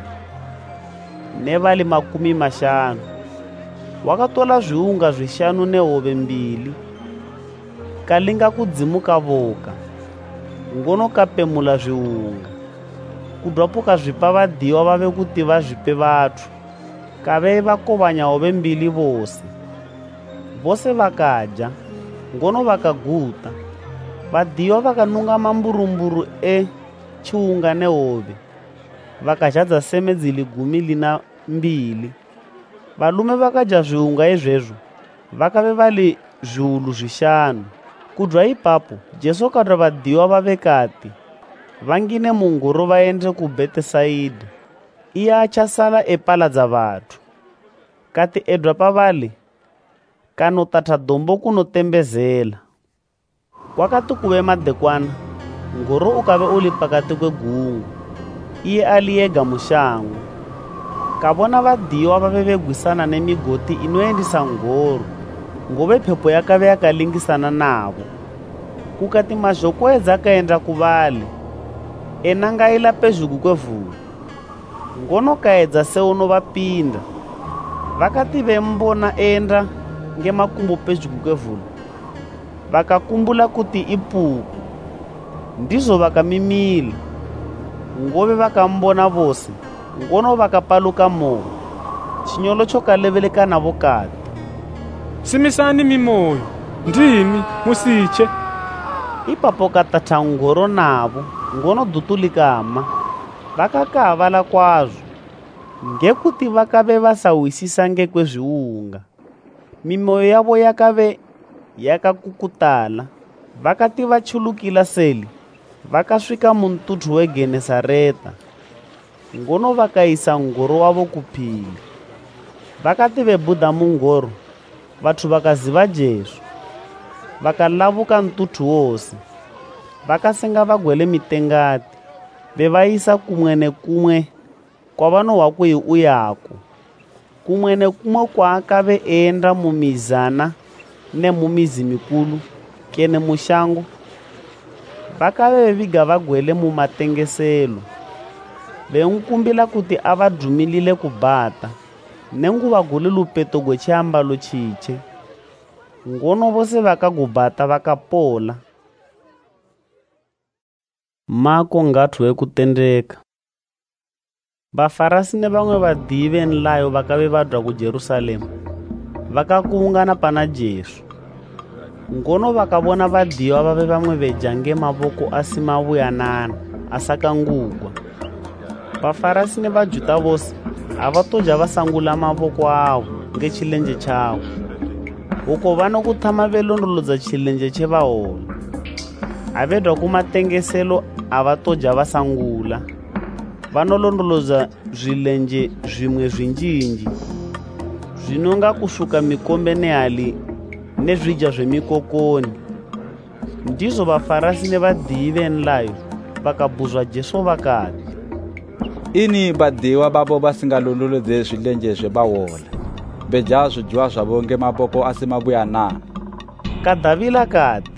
nevali makumi mashanu. Wakatola zviunga zvishanu nehove mbili, kalinga kudzimuka voka, ngono kapemula zviunga. Kudwapo kazvipa vadiwa vave kuti vazvipe vathu, kave vakovanya hove mbili vose. Vose vakadya, ngono vakaguta. Vadiwa vakanunga mamburumburu e chiunga nehove, vakazhadza seme dzili gumi lina mbili. Valume vakadya zviunga izvezvo vakave vali zviulu zvishanu. Kudya ipapo Jesu akati vadiwa vave kati vangine mungoro vaende kuBhetesaida, iye achasala epaladza vathu. Kati edwa pavali kanotata dombo kunotembezela. Kwakati kuve madekwana, ngoro ukave uli pakati kwegungu, iye ali yega mushango. Kabona vadiwa vave vegwisana nemigoti inoendisa ngoro, ngove phepo yakave yakalingisana navo. Kukati mazhokwedza akaenda kuvali, enangaila pezhuku kwevhuru. Ngono kaedza seuno vapinda. Vakati vembona enda ngemakumbo pezhuku kwevhuru, vakakumbula kuti ipuku. Ndizo vakamimila, ngove vakambona vose, ngono vakapaluka moyo. Chinyolo chokaleveka navo kati, simisani mimoyo, ndimi musiche. Ipapo katata ngoro navo, ngono dutu likama. Vakakavala kwazvo, ngekuti vakave vasawisisa ngekwezviunga. Mimoyo yavo yakave yakakukutala. Vakati vachulukila seli, vakasvika muntuthu weGenesareta, ngono vakaisa ngoro wavo kuphiri. Vakati vebudha mungoro, vathu vakaziva Jesu. Vakalavuka ntuthu wose, vakasenga vagwele mitengati, vevaisa kumwe nekumwe kwavanohwa kui uyako. Kumwe nekumwe kwaakave enda mumizana nemumizi mikulu kene mushango. Vakave veviga vagwele mumatengeselo, venkumbila kuti avadhumilile kubhata, nenguva gule lupeto gwechiambalo chiche. Ngono vose vakagubhata vakapola. Mako ngathu wekutendeka. Vafarasi nevamwe vadivi venlayo vakave vadwa kuJerusalemu, vakakuungana pana Jesu. Ngono vakavona vadiwa vave vamwe veja ngemavoko asimavuyanana asakangugwa. Vafarasi nevaJuda vose avatoja vasangula mavoko avo ngechilenje chavo, uko vanokutama velondolodza chilenje chevahola. Avedwa kumatengeselo avatoja vasangula, vanolondolodza zvilenje zvimwe zvinjinji, zvinonga kusvuka mikombe nehali nezvidya zvemikokoni. Ndizo vafarasi nevadivi venlayo vakabvunzwa Jesu vakati, ini vadiwa vavo vasingalondolodze zvilenje zvevahola, vedya zvidyiwa zvavo ngemavoko asimavuyanana? Kadhavila kati,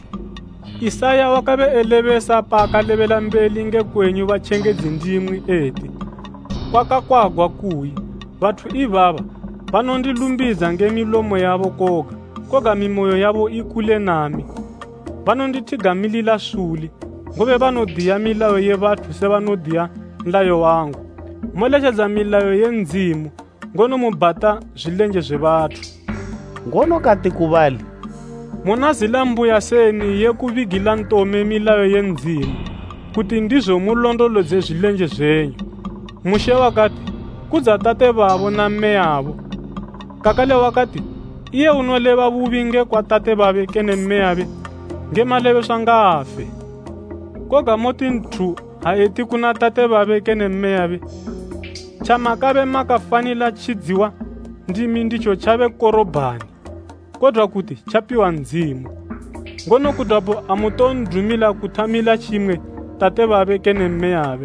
Isaya wakave elevesa paakalevela mbeli ngekwenyu vachengedzi ndimwi eti, kwakakwagwa kuyi, vathu ivava vanondilumbidza ngemilomo yavo koga, koga mimoyo yavo ikule nami. Vanondithigamilila suli, ngove vanodiya milayo yevathu sevanodiya nlayo wangu. Molechedza milayo yenzimu, ngono mubhata zvilenje zvevathu. Ngono kati kuvali, munazila mbuya seni yekuvigila ntome milayo yenzimu, kuti ndizo mulondolodze zvilenje zvenyu. Mushe wakati, kudza tate vavo na mme yavo. Kakale wakati, iye unoleva vuvi ngekwa tate vave kene mme yave, ngemaleve swangafe. Koga moti nthu haeti kuna tate vave kene mme yave, chamakave makafanila chidziwa ndimi ndicho chave korobhani, kodwa kuti chapiwa nzimu. Ngono kudwapo amutondumila kuthamila chimwe tate vave kene mme yave,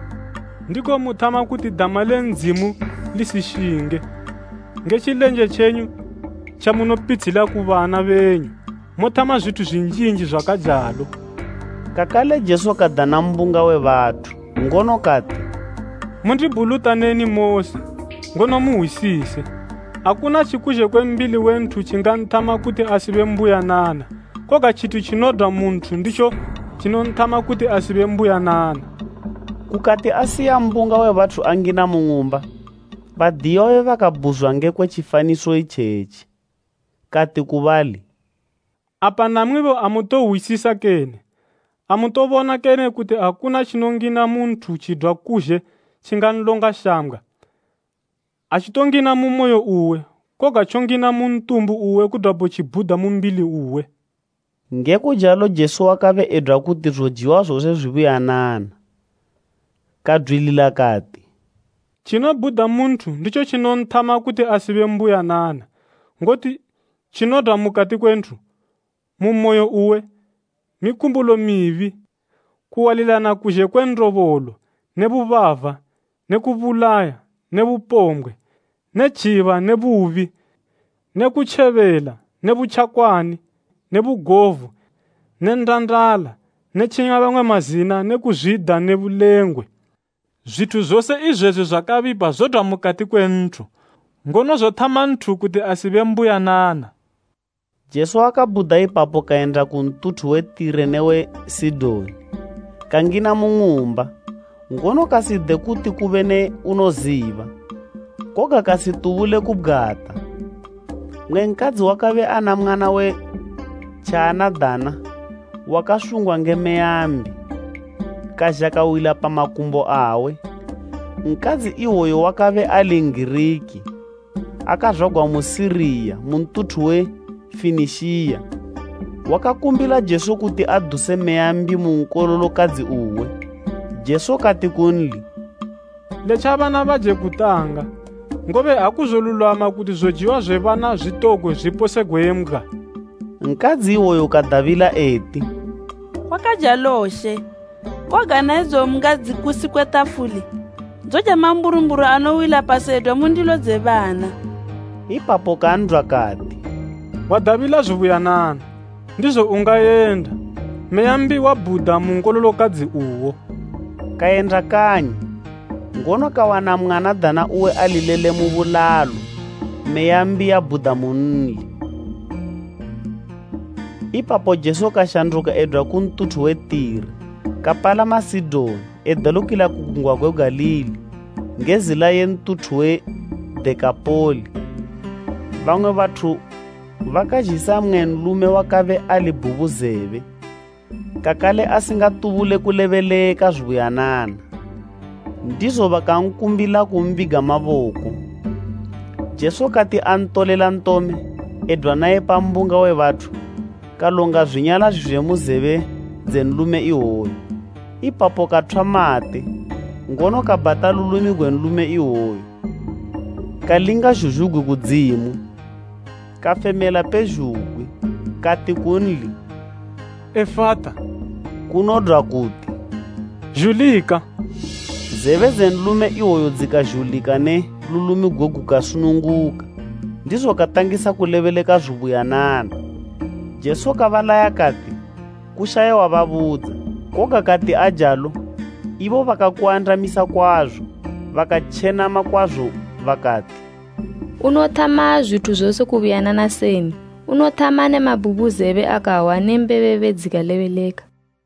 ndiko muthama kuti dama lenzimu lisishinge. Ngechilenje chenyu chamunopitsila ku vana venyu. motama zwithu zwinjinji zvakajalo. Kakale Jesu kadana mbunga we vathu, ngono kati, mundibulutaneni mose, ngono muhwisise. Hakuna chikuzhe kwembili wentu chingantama kuti asibe mbuyanana. Koga chitu chinodwa muntu ndicho chinontama kuti asibe mbuyanana. Kukati asiya mbunga we vathu angina mung'umba, vadiwa ve vakabvuzwa ngekwe chifaniso ichechi. Kati kuvali, apa namwivo amutohwisisa kene. Amutovona kene kuti hakuna chinongina muntu chidwa kuzhe chinganlonga shambwa. Achitongina mumoyo uwe, koga chongina muntumbu uwe kudwapo chibhuda mumbili uwe. Ngekujalo Jesu wakave edwa kuti zvodyiwa zvose zvibuyanana. Kadwilila kati, chinobhuda muntu ndicho chinontama kuti asibe mbuyanana. Ngoti chinodwa mukati kwentu, mumoyo uwe, mikumbulo mivi, kuwalilana kuzhe kwendrovolo, nebuvava, nekuvulaya, nebupombwe, nechiva, nebuvi, nekuchevela, nebuchakwani, nebugovu, nendandala, nechinga vamwe mazina, nekuzvida, nebulengwe. Zvithu zvose izvezvi zvakavipa zvodwa mukati kwentu, ngono zvotama ntu kuti asibe mbuyanana. Jesu akabhuda ipapo kaenda kuntutu we Tire newe Sidoni. Kangina mung'umba, ngono kasidhe kuti kuve ne unoziva. Koga kasituvule kubwata. Mwenkadzi wakave ana mwana we Chanadhana, wakashungwa ngemeyambi. Kazha kawila pa makumbo awe. Mkadzi iwoyo wakave ali Ngiriki. Akazvagwa muSiriya, muntutu we Finishiya. Wakakumbila Jesu kuti aduse meyambi munkololokadzi uwe. Jesu kati kunli, lecha vana vaje kutanga, ngove hakuzolulama kuti zvodyiwa zvevana zvitogwe zviposegwembwa. Mkadzi iwoyo kadhavila eti, wakajaloshe wagana izo mngadzi kusi kwetafuli nzodya mamburumburu anowila pasedwa mundilo dzevana. Ipapo kandwa kati, wadhavila zvibuyanana, ndizvo ungaenda, meyambi wabhuda munkololokadzi uwo. Kaenda kanyi, ngono kawana mwanadhana uwe alilele muvulalo, meyambi ya bhuda munli. Ipapo Jesu kashanduka edwa kuntutu we Tire, kapala masidoni, edalukila kugungwa kwe Galili, ngezila yentutu we Dekapoli. Vamwe vathu vakajisa mwenlume wakave ali bhubuzeve, kakale asingatuvule kuleveleka zvibuyanana. Ndizo vakankumbila kumviga mavoko. Jesu kati antolela ntome, edwa naye pambunga we vathu, kalonga zvinyala zvemuzeve dzenlume iwoyo. Ipapo kathwa mate, ngono kabata lulumi gwenlume iwoyo. Kalinga zhuzhugwi kudzimu, kafemela pezhugwi, kati kunli, Efata, kunodwa kuti, julika. Zeve zenlume iwoyo dzikazhulika ne lulumi gogu kasununguka. Ndizo katangisa kuleveleka zvibuyanana. Jesu kavalaya kati, kushayewa vavudza, koga kati ajalo, ivo vakakuandramisa kwazvo, vakachenama kwazvo vakati, unotama zvithu zvose kubuyanana seni, unotama nemabhubuzeve akawa nembeveve dzikaleveleka.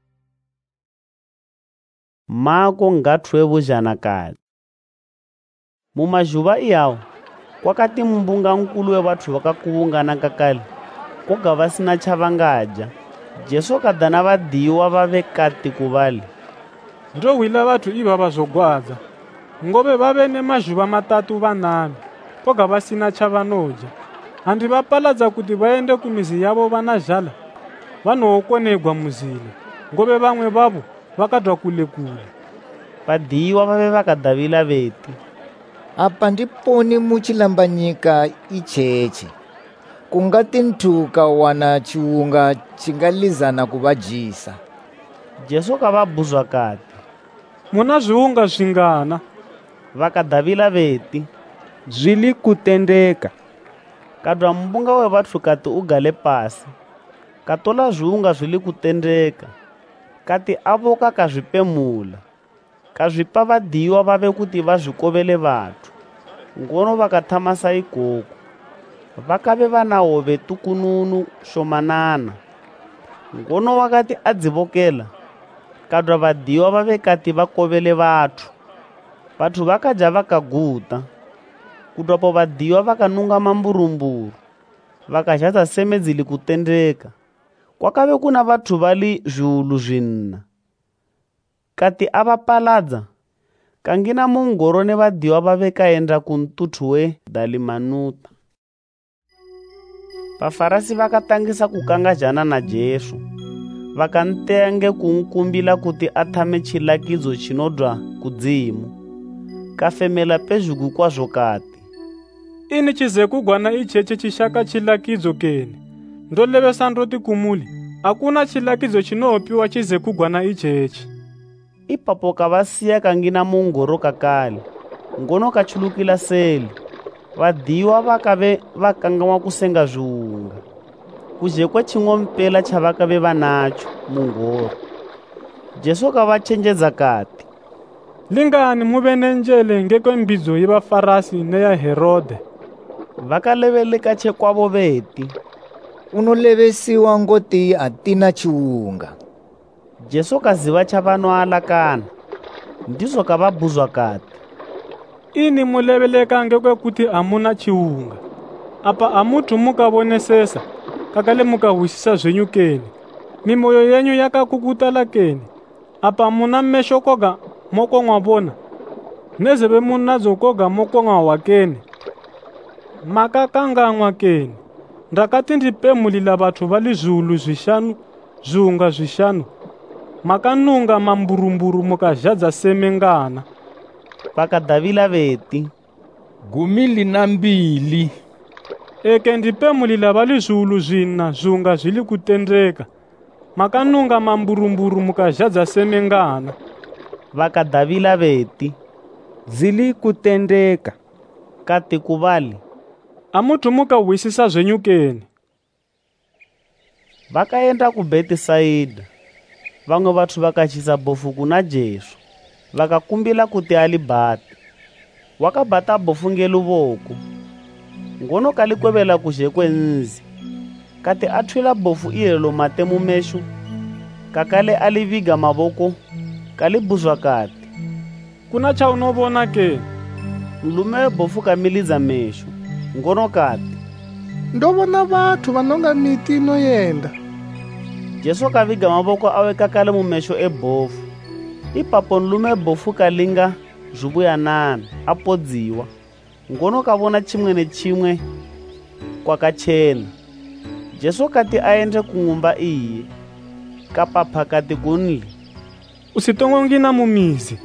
Mako ngatwe vuzhanakali. Mumajuva iyawo, kwakati mbunga nkulu we vathu vakakuvungana kakale, koga vasina chavangadya. Jesu kadana vadiwa vave kati kuvali, ndohwila vathu iva vazogwadza, ngove vave nemajuva matatu vanami, koga vasina chavanodya. Handi vapaladza kuti vaende kumizi yavo vana zhala, vanokonegwa muzile, ngove vamwe vavo vakadwa kule kule. Vadiwa vave vakadhavila veti, apa ndiponi muchilambanyika icheche, kungati nthu kawana chiunga chingalizana kuvajisa. Jesu kavabhuzwa kati, muna zviunga zvingana? Vakadhavila veti, zvili kutendeka. Kadwa mbunga we vathu kati ugale pasi. katola zviunga zvili kutendeka, kati avoka kazvipemula, kazvipa vadiwa vave kuti vazvikovele vathu. Ngono vakathamasa ikoko, vakave vana hove tukununu shomanana. Ngono wakati adzivokela, kadwa vadiwa vave kati vakovele vathu. Vathu vakaja vakaguta, kudwapo vadiwa vakanunga mamburumburu, vakazhadza seme dzili kutendeka. Kwakave kuna vathu vali zviulu zvinna. Kati avapaladza, kangina mungoro nevadiwa vave kaenda kuntuthu weDhalimanuta. Vafarisi vakatangisa kukangajana na Jesu, vakantenge kunkumbila kuti athame chilakidzo chinodwa kudzimu. Kafemela pezhuku kwazvo kati, ini chizekugwana icheche chishaka chilakidzo keni, ndolevesa ndoti kumuli, hakuna chilakidzo chinopiwa chizekugwana icheche. Ipapo kavasiya kangina mungoro kakale, ngono kachulukila seli. Vadiwa vakave vakangamwa kusenga zviunga, kuzhekwe chimwe mpela chavakave vanacho mungoro. Jesu kavachenjedza kati, lingani muve nenjele ngekwembidzo yevafarasi neya Herode. Vakaleveleka chekwavo veti, unolevesiwa ngoti hatina chiunga. Jesu kaziva chavanoalakana, ndizo kavabhuzwa kati, ini muleveleka ngekwekuti hamuna chiunga. Apa hamuthu mukavonesesa, kakale mukahwisisa zvenyu keni. Mimoyo yenyu yakakukutala keni. Apa muna mmesho koga moko mwavona, nezeve munadzo koga moko mwawa keni. Makakangamwa keni. Ndakati ndipemulila vathu vali zviulu zvishanu, zviunga zvishanu. Makanunga mamburumburu mukazhadza seme ngana. Vakadhavila veti, gumi na mbili. Eke ndipemulila vali zviulu zvina, zviunga zvili kutendeka. Makanunga mamburumburu mukazhadza seme ngana. Vakadhavila veti, zili kutendeka. Kati kuvali, hamuthu mukahwisisa zvenyu keni. Vakaenda ku Betisaida. Vamwe vathu vakachisa bofu kuna Jesu, vakakumbila kuti alibate. Wakabata bofu ngeluvoko, ngono kalikwevela kuzhekwe nzi. Kati athwila bofu ilelo mate mumeshu, kakale aliviga mavoko, kalibuzwa kati, kuna chaunovona keni? Mlume webofu kamiliza meshu, ngono kati, ndovona vathu vanonga miti inoyenda. Jesu kaviga mavoko awe kakale mumesho ebofu. Ipapo mlume webofu kalinga zvubuyanana apodziwa, ngono kavona chimwe nechimwe kwakachena. Jesu kati aende kung'umba iye, kapapha kati kunli, usitongongina mumizi.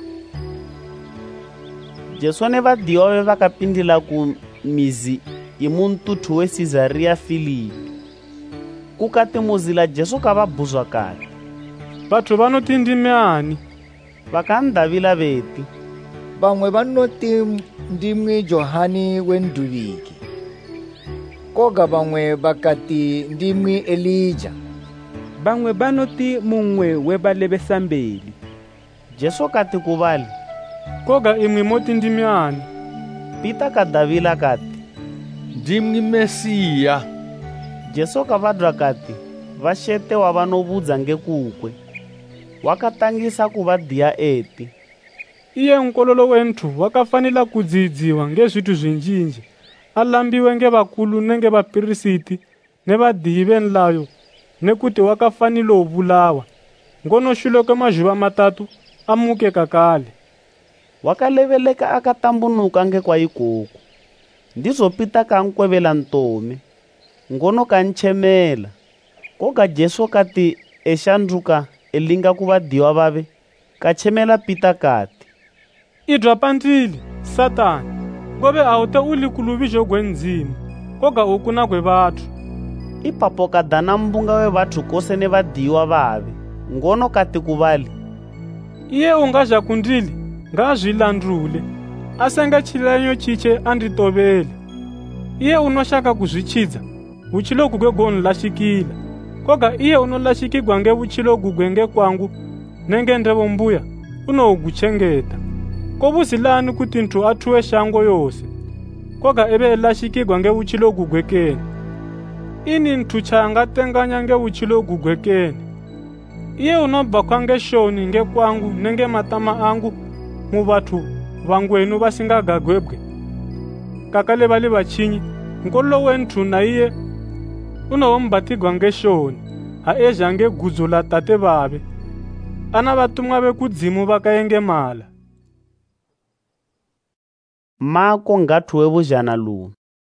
Jesu nevadiwa ve vakapindila ku mizi imuntuthu we Caesarea Filipi. Kukati muzila Jesu kavabhuzwa kati, vathu vanoti ndimi ani? Vakandavila veti, vamwe vanoti ndimwi Johani wenduviki, koga vamwe vakati ndimwi Elija, vamwe vanoti mumwe wevalevesambeli. Jesu kati kuvali, koga imwi moti ndimi ani? Pita kadavila kati, ndimwi Mesiya. Jesu kavadwa kati, vashete wavanovudza ngekukwe. Wakatangisa kuvadiya eti, iye nkololo wenthu wakafanila kudzidziwa ngezvithu zvinjinji, alambiwe ngevakulu nenge vapirisiti nevadiyi venlayo, nekuti wakafanila uvulawa, ngono shule kwemazuva matatu amuke kakale. Wakaleveleka akatambunuka ngekwa ikoko, ndizo Pita kankwevela ntome, ngono kanchemela. Koga Jesu kati eshanduka elinga kuvadiwa vave, kachemela Pita kati, idwa pantili, Satani, ngove aute uli kuluvizho gwenzimu, koga ukuna kwe vathu. Ipapo kadana mbunga we vathu kose nevadiwa vave, ngono kati kuvali, iye ungazha kundili, ngazvilandrule, asenge chilenyo chiche anditovele. Iye unoshaka kuzvichidza, uchiloku kwegonu lashikila, koga iye unolashikigwa ngevuchilo gugwenge kwangu nenge ndevo mbuya unoguchengeta kobuzilani kuti ntu athuwe shango yose koga ebe elashikigwa ngevuchilo gugwekeni ini ntu changa tenganya ngevuchilo gugwekeni iye unobakwa ngeshoni nge kwangu nenge matama angu mu vathu vangwenu vasingagagwebwe kakale bali bachinyi nkolo wentu na iye unombatigwa ngeshoni aeja ngegudzo la tate babe ana vatumwa vekudzimu vakayengemala. Mako ngathuwe vuzhana luno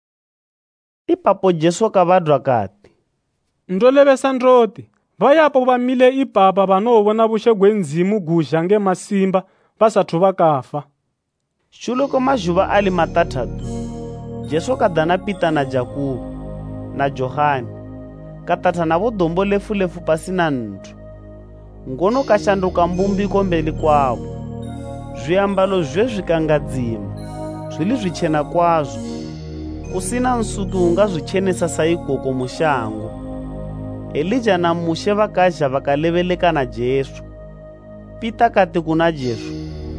ipapo Jesu kavadwa kati ndolevesa ndroti vayapo vamile ipapa vanovona vuxegwe ndzimu guzha nge masimba vasathu vakafa. Xuloko majuva ali matatatu Jesu kadana Pita na Jakubu na Johani katata na vodombo lefu-lefu pasina nthu ngono kashanduka mbumbiko mbeli kwavo zviambalo zve zvikangadzima zvili zvichena kwazvo kusina nsuku ungazvichenesa saikoko mushango. Elija na Mushe vakazha vakaleveleka na Jesu. Pita kati kuna Jesu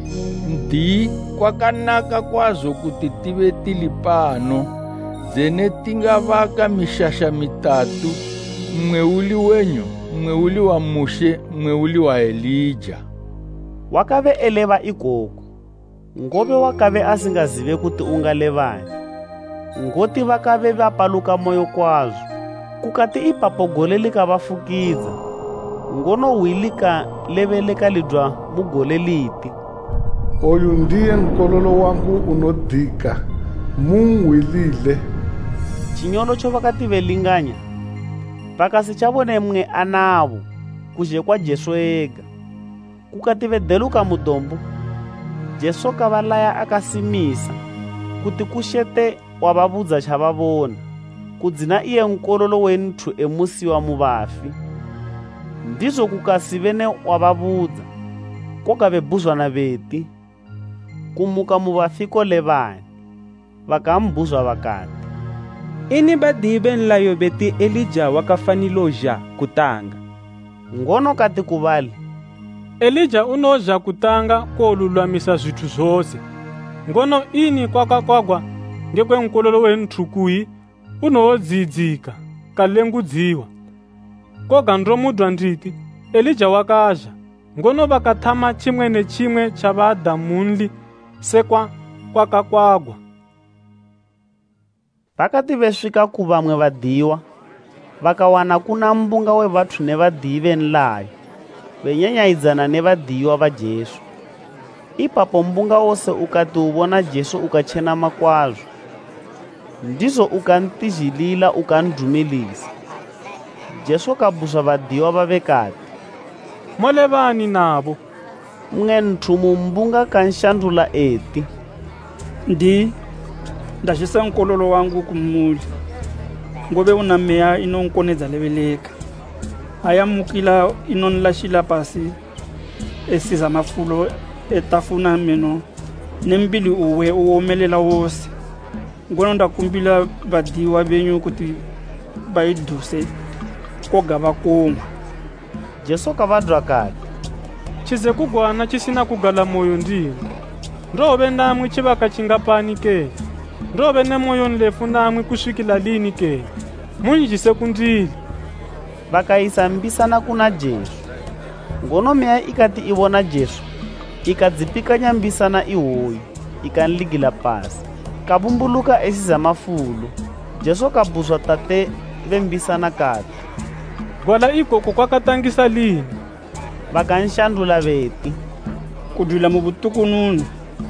ndi kwakanaka kwazvo kuti tive tili pano dzene tingavaka mishasha mitatu, mwe uli wenyu, mwe uli wa Mushe, mwe uli wa Elija. Wakave eleva ikoko ngove wakave asingazive kuti ungalevani ngoti vakave vapaluka moyo kwazvo kukati ipapo gole likavafukidza ngono wilika leveleka lidwa mugole liti oyu ndiye nkololo wangu unodhika mumwilile. Chinyolo cho vakati velinganya vakasi chavone mwe anavo kuzhe kwa Jesu ega kukati vedeluka mudombo Jesu kavalaya akasimisa kuti kushete wavavudza chavavona kudzina iye nkololo wentu emusiwa muvafi ndizvo kukasive ne wavavudza kokave bhuzwa na veti kumuka muvafi kolevani vakambhuzwa vakati ini badiyi benlayo beti Elija wakafanilozha kutanga ngono kati kuvali Elija unozha kutanga kolulwamisa zvithu zvose ngono ini kwakakwagwa ngekwenkololo wentu kuyi unodzidzika kalengudziwa koga ndromudwa nditi Elija wakazha ngono vakathama chimwe nechimwe chavadamunli sekwa kwakakwagwa. Vakati vesvika ku vamwe vadiwa vakawana kuna mbunga wevathu nevadiyi venlayo venyanyaidzana nevadiyiwa va Jesu. Ipapo mbunga wose ukati uvona Jesu ukachenama kwazvo ndizvo ukantizhilila ukandumilisa. Jesu kabhuzwa vadiyiwa vave kati molevani navo. Mwe nthu mumbunga kanshandula eti ndi ndazhisa nkololo wangu kumuli ngove una meya inonkonedza leveleka ayamukila inonlashila pasi esiza mafulo etafuna meno nembili uwe uwomelela wose ngono ndakumbila vadiyiwa venyu kuti vaiduse koga vakoma. Jesu kavadwa kati chize kugwana chisina kugala moyo ndini ndove namwe chivaka chingapani ke ndove ne moyo nlefu namwe kusvikila lini ke munjise kundili. Vakaisa mbisana kuna Jesu ngono meya ikati ivona Jesu ikadzipikanya mbisana ihoyi ikanligila pasi kabumbuluka esiza mafulu. Jesu kabhuzwa tate vembisana kati gwala ikoko kwakatangisa lini. Vakanshandula veti kudwila mu vutukununu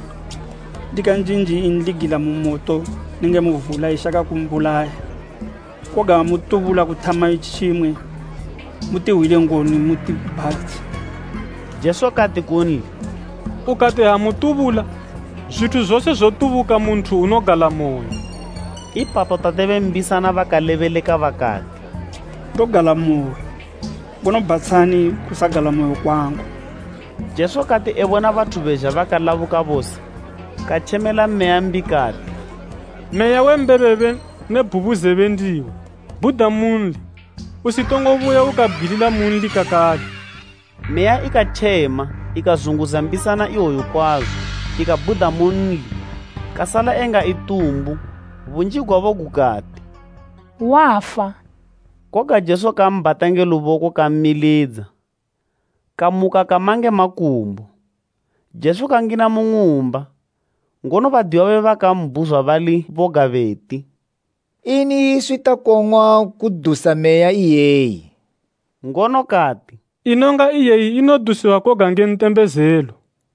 dikanjinji inligila mu moto ninge muvula ishaka kumbulaya koga mutuvula kuthama ichimwe mutiwile ngoni muti bhati. Jesu kati kunli ukati hamutuvula zvithu zvose zvotuvuka munthu unogala moyo. Ipapo tate vembisana vakaleveleka vakati ndogala moyo bono batsani kusagala moyo kwangu. Jesu kati evona vathu vezha vakalavuka vose kachemela meya mbi kati meya wembeveve ne bhubuzeve ndiwe buda munli usitongovuya ukabhilila munli kakali. Meya ikachema ikazunguza mbisana ihoyo kwazo ikabudha munli kasala enga itumbu vunji gwavo gukati wafa. Koga Jesu kambatange luvoko kammilidza kamuka kamange makumbu. Jesu kangina mung'umba ngono vadiwa ve vakambuzwa vali voga veti ini swi ta kong'wa ku dusa meya iyeyi. Ngono kati inonga iyeyi inodusiwa koga ngentembezelo.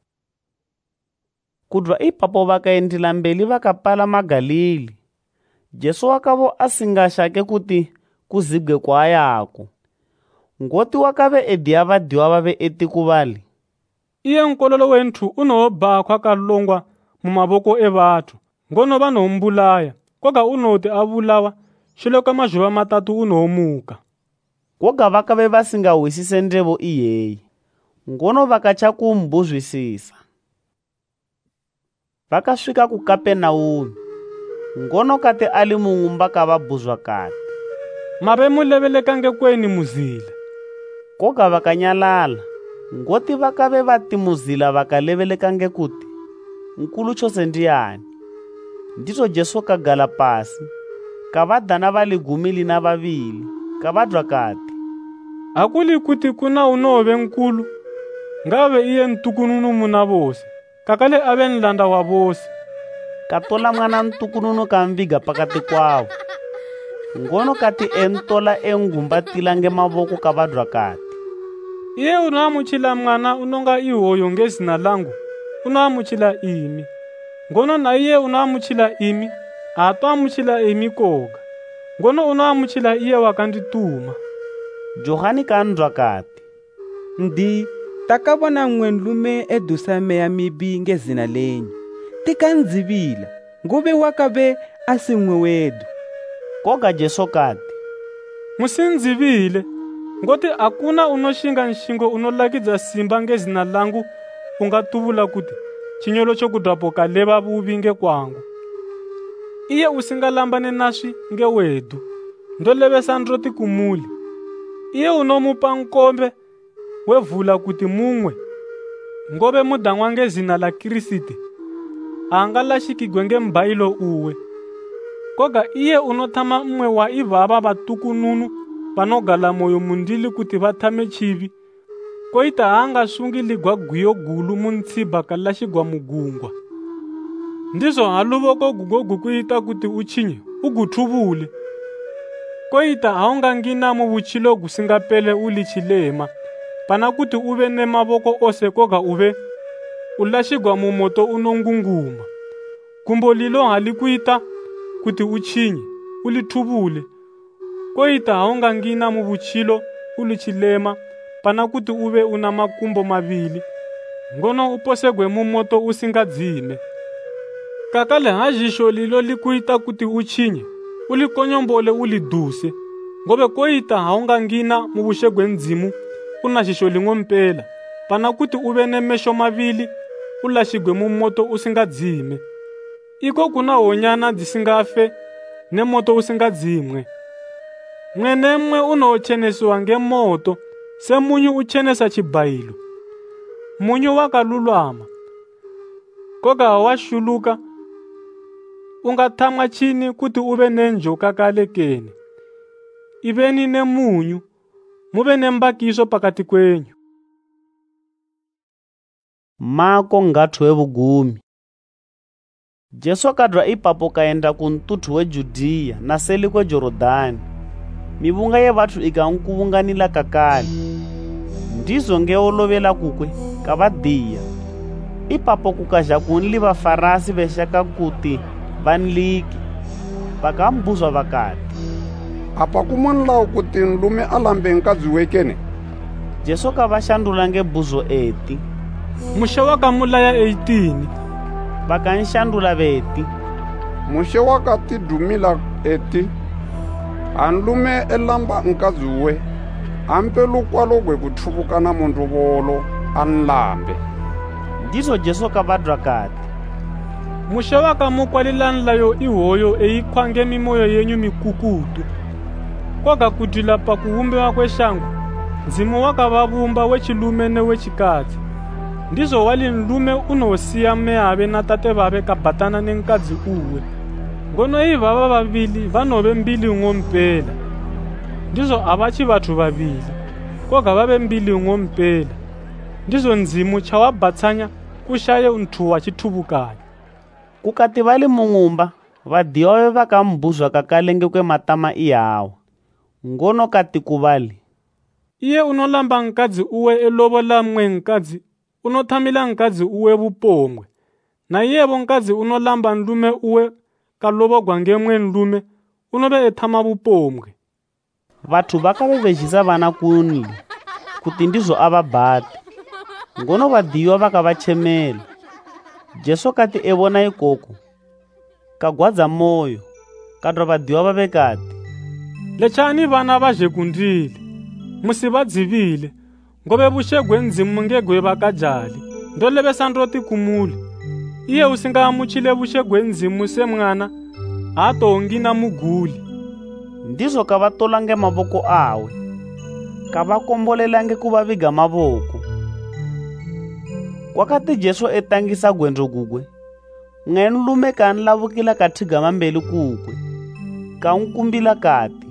Kudva ipapo vakaendela mbeli vakapala magalili. Jesu wakavo asingaxake kuti kuzibwe kwayako. Ngoti wakave ediya vadiwa vave etiku vali iye nkololo wenthu unobakhwa kalongwa mu mavoko evathu ngono vanombulaya koga unoti avulawa xilo ka mazuva matatu unomuka. Koga vakave vasingawisise ndrevo iyeyi ngono vakacha kumbuzwisisa. Vakasvika ku Kapenaumi ngono kati ali mung'umba kavabuzwa kati mave mulevelekange kweni muzila. Koga vakanyalala ngoti vakave vati muzila vakalevelekange kuti nkulu chose ndiyani. Ndito Jesu kagala pasi kavadana vali gumili na vavili kavadwa kati akuli kuti kuna unove nkulu ngave iye ntukununu muna vose kakale ave nlanda wa vose. Katola mwana ntukununu kamviga pakati kwavo ngono kati entola engumba tilange mavoko kavadwa kati iye unoamuchila mwana unonga ihoyo ngezina langu unoamuchila imi ngono na iye unoamuchila imi atoamuchila imi koga ngono unoamuchila iye wakandituma. Johani kandwa kati ndi takavona n'wenlume edusa meya mibi ngezina lenyu tikandzivila nguve wakave asin'we wedu. Koga Jesu kati musindzivile ngoti akuna unoshinga nshingo unolakidza simba ngezina langu ungatuvula kuti chinyolo chokudwapo kaleva vuvinge kwangu. Iye usingalambane naswi nge wedu ndolevesa ndroti kumuli. Iye unomupa nkombe wevula kuti mumwe ngove mudangwa ngezina la Krisite angalashikigwe ngembayilo uwe. Koga iye unothama mwe wa ivava vatukununu vanogala moyo mundili kuti vathame chivi koita haangasungiligwa gwiyo gulu muntsiba kalashigwa mugungwa. Ndizo haluvoko gugogu kuita kuti uchinye uguthuvule koita haungangina mu vuchilo gusingapele uli chilema pana kuti uve ne mavoko ose koga uve ulashigwa mu moto unongunguma. Kumbo lilo halikuita kuti uchinye ulithuvule koita haungangina mu vuchilo uli chilema pana kuti uve una makumbo mavili ngono uposegwe mu moto usingadzime. Kakale hajisho lilo likuita kuti uchinye ulikonyombole uliduse ngove koita haungangina mu vushegwe ndzimu una xixo ling'we mpela pana kuti uve ne mesho mavili ulashigwe mu moto usingadzime. Iko kuna honyana dzisingafe ne moto usingadzimwe. Mwenemwe unochenesiwa nge moto se munyu uchenesa chibayilo. Munyu wakalulwama koga hawashuluka ungathamwa chini kuti uve nenjo kakale kene. Iveni ne munyu muve nembakiso pakati kwenyu. Mako ngathu evugumi. Jesu akadwa ipapo kaenda ku ntuthu we Judiya na seli kwe Jorodani. Mivunga ye vathu ikankuvunganila kakali. Ndizo ngeolovela kukwe kavadiya. Ipapo kukaja kunli vafarasi vexaka kuti vanliki vakambuzwa vakati apa kumonlawo kuti nlume alambe nkadzi wekene. Jesu kavaxandula nge buzo eti mushe wakamulaya eighteen. Vakanxandula veti mushe wakati dumila eti anlume elamba nkadzi we ampe lukwalogwe kuthuvukana mundu volo anlambe. Ndizo Jesu kavadwa kati mushe wakamukwalilanlayo ihoyo eikhwange mimoyo yenyu mikukutu koga kudila pa kuumbiwa kweshango nzimu wakavavumba wechilume newechikadzi. Ndizo wali nlume unosiya meave na tate vave kabhatana nenkadzi uwe, ngono ivava vavili vanove mbili ng'ompela. Ndizo avachi vathu vavili, koga vave mbili ng'ompela. Ndizo nzimu chawabhatsanya kushaye nthu wachithuvukanya. Kukati vali mung'umba, vadiwa vave vakambuzwa kakalenge kwe matama iyawa. Ngono kati kuvali, iye unolamba nkadzi uwe elovola mwe nkadzi unothamila nkadzi uwe vupomwe, na iyevo nkadzi unolamba nlume uwe kalovogwa ngemwe nlume unove ethama vupomwe. Vathu vakave vejisa vana kunli kuti ndizo avabhata, ngono vadiwa vakavachemela. Jesu kati evona ikoko kagwadza moyo, katwa vadiwa vave kati, lechani vana vaje kundile, musivadzivile, ngove vushegwe ndzimu ngegwe vakajali, ndolevesa ndroti kumule. Iye usingamuchile vushegwe ndzimu se mwana hatongina muguli. Ndizo kavatolange mavoko awe, kavakombolelange kuvaviga mavoko. Kwakati Jesu etangisa gwendo gugwe, ng'enlume kanlavukila kathigama mbeli kukwe, kankumbila kati,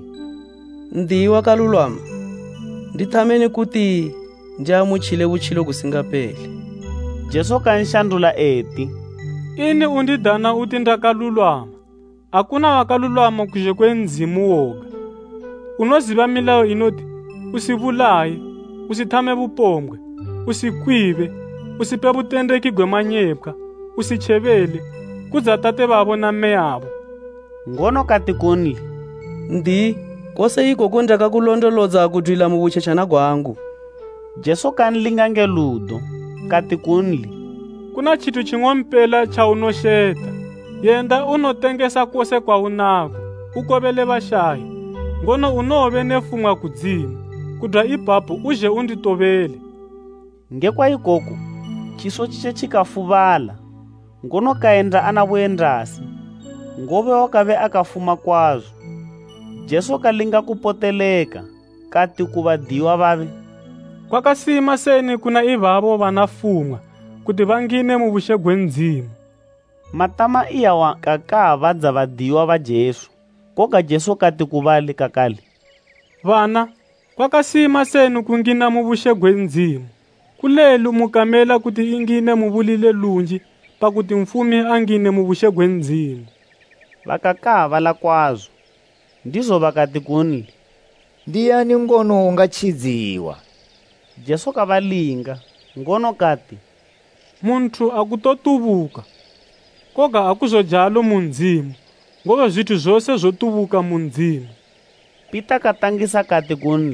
ndiwa kalulwama, ndithameni kuti ndiamuchile vuchilo kusingapeli. Jesu kanshandula eti, ini undidana uti ndakalulwama, akuna wakalulwama kuje kwe nzimu woga. Unoziva milayo inoti, usivulaye, usithame vupomwe, usikwive, usipe vutendeki gwe manyepwa, usichevele, kudza tate vavo na meyavo. Ngono kati kunli, ndi kose ikoko ndakakulondolodza kudwila mu vuchechana gwangu. Jesu kanlinga ngeludo, kati kunli, kuna chithu ching'ompela cha unosheta, yenda unotengesa kose kwa unako, ukovele vashayi, ngono unove nefumwa kudzimu, kudwa ipapo uje unditovele. Ngekwa ikoko, chiso chiche chikafuvala, ngono kaenda anavuyendasi, ngove wakave akafuma kwazo. Jesu kalinga kupoteleka, kati kuvadiwa vave, kwakasima seni kuna ivavo vanafumwa, kuti vangine mu vushegwe ndzimu. Matama iyawa kakavadza vadiwa va Jesu, koga Jesu kati kuvali kakali, vana, kwakasima seni kungina mu vushegwe ndzimu, kulelu mukamela kuti ingine muvulile lunji, pakuti mfumi angine mu vushegwe ndzimu. Vakakavala kwazo, ndizo vakati kunli, ndiyani ngono ungachidziwa? Jesu kavalinga, ngono kati, munthu akutotuvuka, koga akuzojalo mu ndzimu, ngove zvithu zose zotuvuka mu ndzimu. Pita katangisa kati kunli,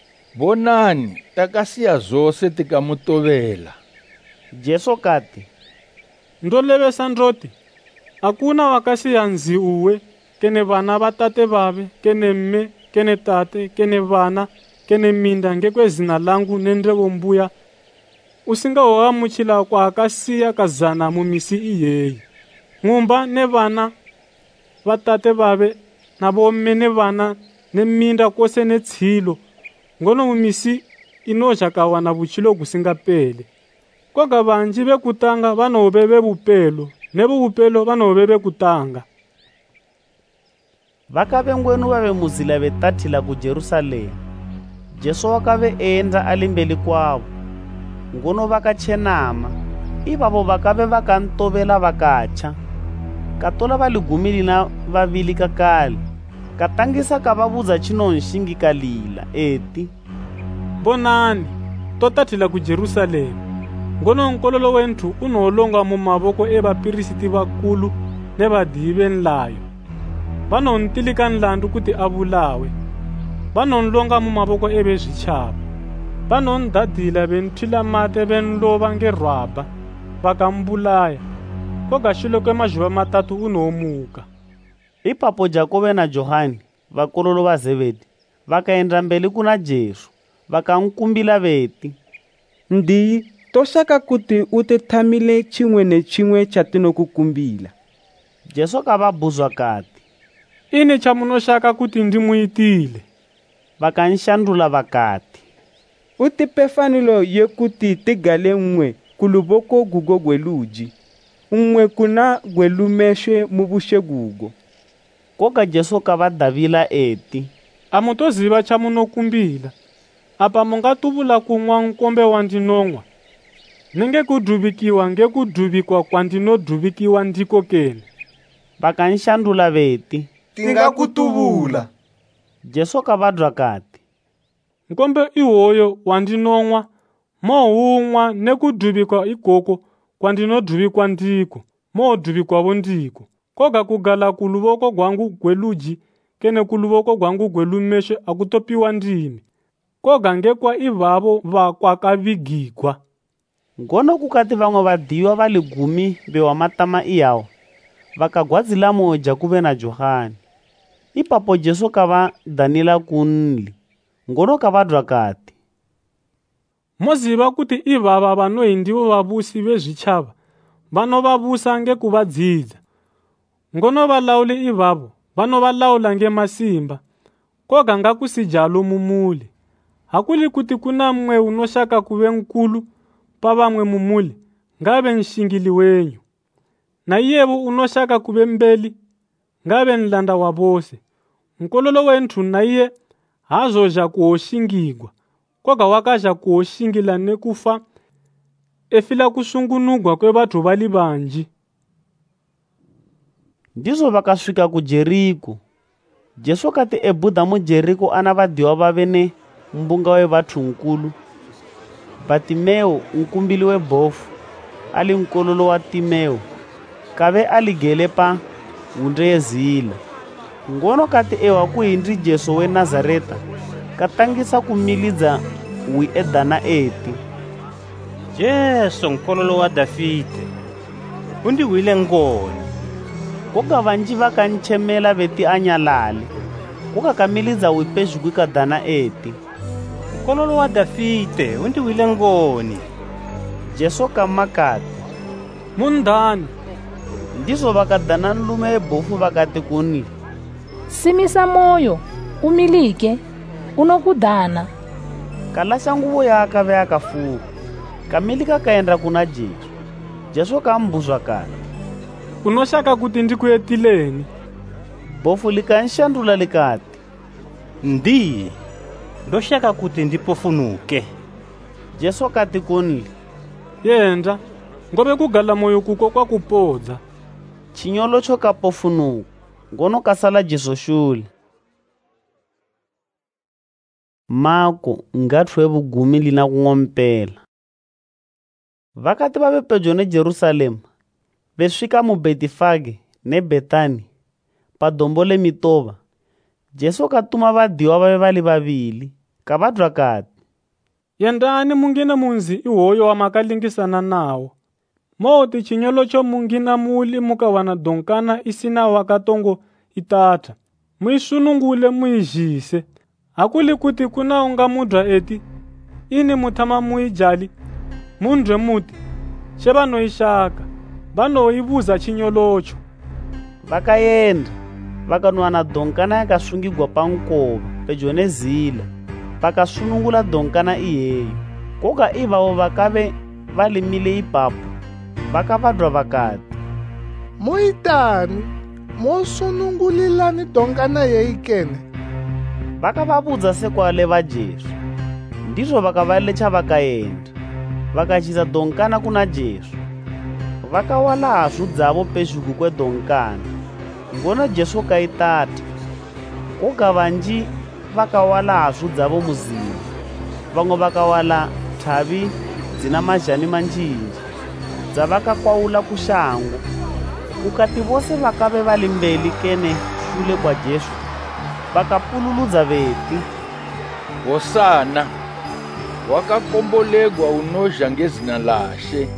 vonani takasiya zose tikamutovela. Jesu kati, ndolevesa ndroti, akuna wakasiya nzi uwe, kene vana va tate vave, kene mme, kene tate, kene vana, kene minda ngekwe zina langu nendrevo mbuya, usingahohamuchila kwa akasiya kazana mu misi iyeyi. Ng'umba ne vana va tate vave, na vomme ne vana, ne minda kose ne tshilo, ngono mu misi inoja kawana vuchilo kusingapele. Koga vanji vekutanga vanove vevupelo, ne vuvupelo vanove vekutanga. Vakave ngwenu vave muzila vetathila ku Jerusalemu. Jesu wakave enda alimbeli kwavo, ngono vakachenama, ivavo vakave vakantovela vakacha. Katola valigumili na vavili kakali, katangisa kavavudza chinonshingi kalila eti, vonani, totathila ku Jerusalemu, ngono nkololo wenthu unolonga mu mavoko evapirisiti vakulu ne vadivi venlayo. Vanontilika nlandu kuti avulawe, vanonlonga mu mavoko evezvichava, vanondadila venthila mate venlova ngerwaba, vakambulaya, koga xilo kwe majuva matatu unomuka. Ipapo Jakobe na Johani, vakololo va Zebedi, vakaenda mbeli kuna Jesu, vakankumbila veti, ndi toshaka kuti utethamile chimwe ne chimwe chatinokukumbila. Jesu kavabuzwa kati, ini chamunoshaka kuti ndimuitile? vakanshandula vakati, utipefanilo yekuti tigale mmwe kuluboko gugo gweluji umwe kuna gwelumeshwe mubushe gugo. Koka Jesu kavadavila eti, amutoziva chamunokumbila apa mungatuvula kunwa nkombe wa ndinong'wa nenge kudhuvikiwa nge kudhuvikwa kwandinodhuvikiwa ndiko kene. Vakanshandula veti, tingakutuvula. Jesu kavadwa kati, nkombe iwoyo wandinong'wa mohumwa nekudhuvikwa ikoko kwandinodhuvikwa ndiko modhuvikwavo ndiko. Koga kugala kuluvoko gwangu gweluji kene kuluvoko gwangu gwelumeshe akutopiwa ndimi. Koga ngekwa ivavo vakwakavigigwa. Ngono kukati vamwe vadiwa vali gumi bewa matama iyawo vakagwadzila moja kuve na Johani. Ipapo Jesu kava danila kunli, ngono kavadwa kati, moziva kuti ivava vanoi ndivo vavusi vezvichava vanovavusa ngekuvadzidza. Ngono valauli ivavo vanovalaula ngemasimba. Koga ngakusijalo mumule. Hakuli kuti kuna mwe unoshaka kuve nkulu pa vamwe mumule ngave nshingili wenyu. Na iyevo unoshaka kuve mbeli ngave nlanda wa vose. Nkololo wenthu na iye hazoja kuoshingigwa. Koga wakaja kuoshingila nekufa efila kusungunugwa kwe vathu vali vanji. Ndizo vakasvika ku Jeriko. Jesu kati ebuda mu Jeriko ana vadiwa vavene mbunga we vathu nkulu. Batimeo nkumbili we bofu ali nkololo wa Timeo kave aligele pa hunde yezila. Ngono kati ewa kuhindri Jesu we Nazareta katangisa kumilidza wi edana eti, Jesu nkololo wa Davide, undiwile ngoni. Koga vanji vakanchemela veti anyalale. Koga kamilidza wi pezhukwi kadana eti, nkololo wa Davide, undiwile ngoni. Jesu kamakati, mundani. Ndizo vakadana nlume ebofu vakati kunli, simisa moyo, umilike, unokudana. Kalasha nguvo yaka ve akafuka. Kamilika kaenda kuna Jesu. Jesu kambuzwa kati, unoshaka kuti ndikuyetileni? Bofu likanshandula likati, ndiye ndoshaka kuti ndipofunuke. Jesu kati kunli, yenda ngobe kugala moyo kuko kwa kupodza. Chinyolo cho kapofunuka, ngono kasala Jesu shule. Mako ngathu evugumi lina kung'ompela. Vakati vave pedyo ne Jerusalema vesvika mu Betifage ne Betani pa dombo le mitova. Jesu katuma vadiwa vave vali vavili kavadwa kati, yendani mungina munzi iwoyo wa makalingisana nawo. Moti chinyolo cho mungina muli mukawana donkana isina wakatongo itata. Muisunungule muijise. Hakuli kuti kuna unga mudra eti ini mutama muijali mundre muti shebano ishaka bano ibuza chinyolocho. Vakayenda vakanwana donkana yakasungigwa pankova pedyo nezila vakasunungula donkana iyeyo. Koga ivavo vakave valimile ipapo vakavadwa vakati, muitani mosunungulilani donkana yeyi kene? Vakavabudza sekwaleva Jesu. Ndizvo vakavalecha vakaenda vakachisa donkana kuna Jesu. Vakawala hazvu dzavo pezhuku kwedonkana. Ngono Jesu kaitata. Koga vanji vakawala hazvu dzavo muziva. Vamwe vakawala thavi dzina mazhani manjinji dzavakakwaula kushango. Kukati vose vakave vali mbeli kene shule kwa Jesu vakapululudza veti, hosana wakakombolegwa unozha ngezina lashe.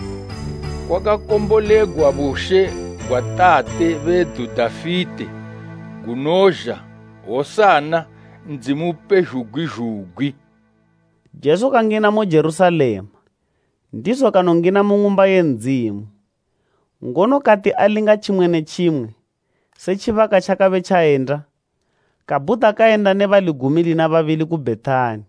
Kwakakombolegwa bushe bwa tate vedu Davide gunozha hosana ndzimupe zhugwi-zhugwi. Jesu kangena mu Jerusalema. Ndizo kanongena mu ng'umba yenzimu. Ngono kati alinga chimwe nechimwe sechivaka chakave chaenda kabuta kaenda ne valigumili na vavili ku Bethani.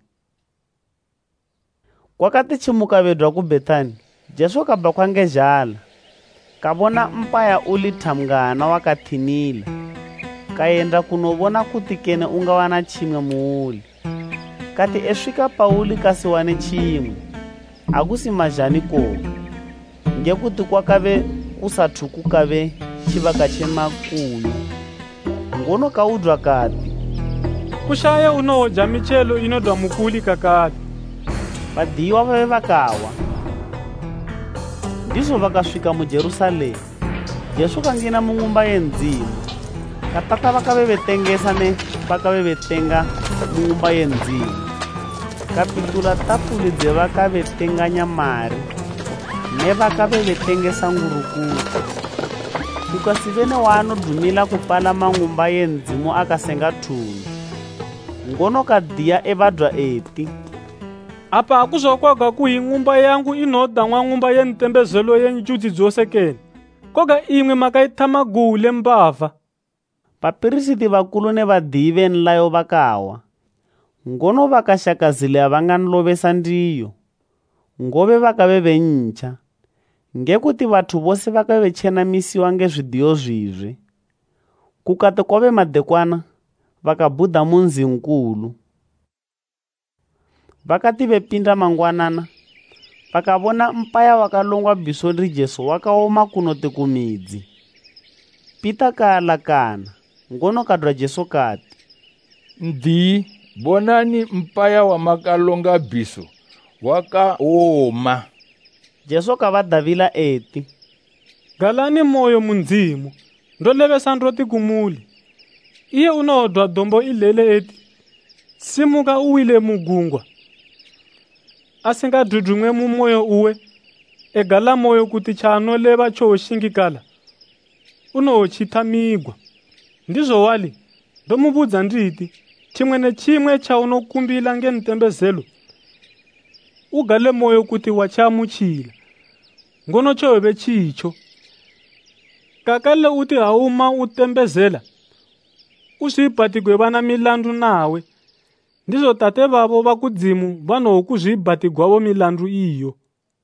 Kwakati chimuka vedwa ku Bethani, Jesu kabva kwangezhala kavona mpaya uli thamngana wakathinila, kaenda kunovona kuti kene ungawana chimwe muuli. Kati esvika pauli kasiwane chimwe, akusi majani koga, ngekuti kwakave kusathu kukave chivaka chemakulu. Ngono kaudwa kati, kushaya unodya michelo inodwa mukuli kakati. Vadiwa vave vakawa. Ndizo vakasvika muJerusalemu. Jesu kangena munyumba yenzimu. Katata vakave vetengesa ne vakave vetenga munyumba yenzimu. Kapitula tafuli dzevakave tenganya mari ne vakave vetengesa ngurukuta. Kukasivene waanodhumila kupala mangumba yenzimu akasenga thundu. Ngono kadiya evadwa eti, apa akuzokwaga kuhi ng'umba yangu inodang'wa ng'umba yentembezelo yenjudzi dzose kene, koga imwe makaithama gule mbava. Vapirisiti vakulu ne vadiyi venlayo vakawa. Ngono vakashakazile avanganilovesa ndiyo. Ngove vakave vencha. Ngekuti vathu vose vakave vechenamisiwa ngezvidiyo zvizve. Kukati kwave madekwana, vakabudha munzi nkulu. Vakati vepinda mangwanana, vakavona mpaya wakalongwa biso ri Jesu wakaoma kunoti kumidzi. Pita kaalakana, ngono kadwa Jesu kati, ndi bonani mpaya wa makalonga biso wakaoma. Jesu kavadavila eti, galani moyo munzimu, ndolevesa ndroti kumuli. Iye unodwa dombo ilele eti, simuka uwile mugungwa. Asingadudumwe mu moyo uwe, egala moyo kuti chanoleva choshingikala. Unochithamigwa. Ndizo wali, ndomubudza nditi, chimwe ne chimwe chaunokumbila ngentembezelo. Ugale moyo kuti wachamuchila. Ngono chowe chicho. Kakale uti hauma utembezela. Uswipatigwe vana milandu nawe. Ndizo tate vavo vakudzimu vanokuzvibatigwavo milandu iyo.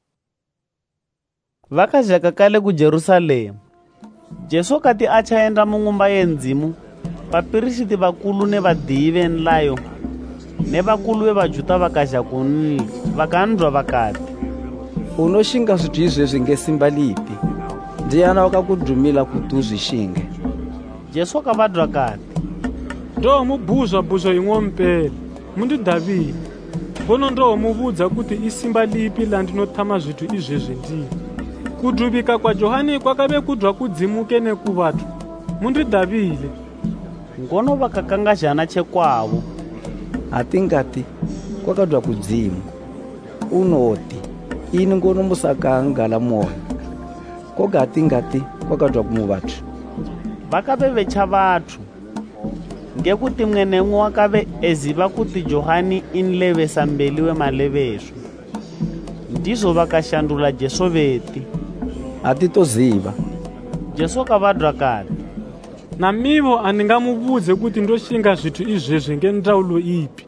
Vakazhaka kale ku Jerusalemu. Jesu kati achaenda munyumba yenzimu, vapirisiti vakulu ne vadiyi venlayo ne vakulu vevaJuda vakazha kunli, vakandwa vakati, unoshinga zvithu izvezvi ngesimba lipi? Ndiani wakakudhumila kuti uzvishinge? Jesu akavadwa kati, ndo mubhuzwa bhuzwa imwe mpela, mundidavile. Ngono ndo mubudza kuti isimba lipi landinothama zvithu izvezvi ndii. Kudhubika kwa Johani kwakave kudwa kudzimuke nekuvathu, mundidavile. Ngono vakakangazhana chekwavo. Hatingati kwakadwa kudzimu. Unoti ini ngono musakangala moyo. Koga hatingati kwakadwa kumuvathu. Vakave vecha vathu. Ngekuti mwenemwe wakave eziva kuti Johani inlevesa mbeli wemalevesho. Ndizo vakashandula Jesu veti, hatitoziva. Jesu kavadwa kati, namivo andingamubudze kuti ndoshinga zvithu izvezvi ngendaulo ipi.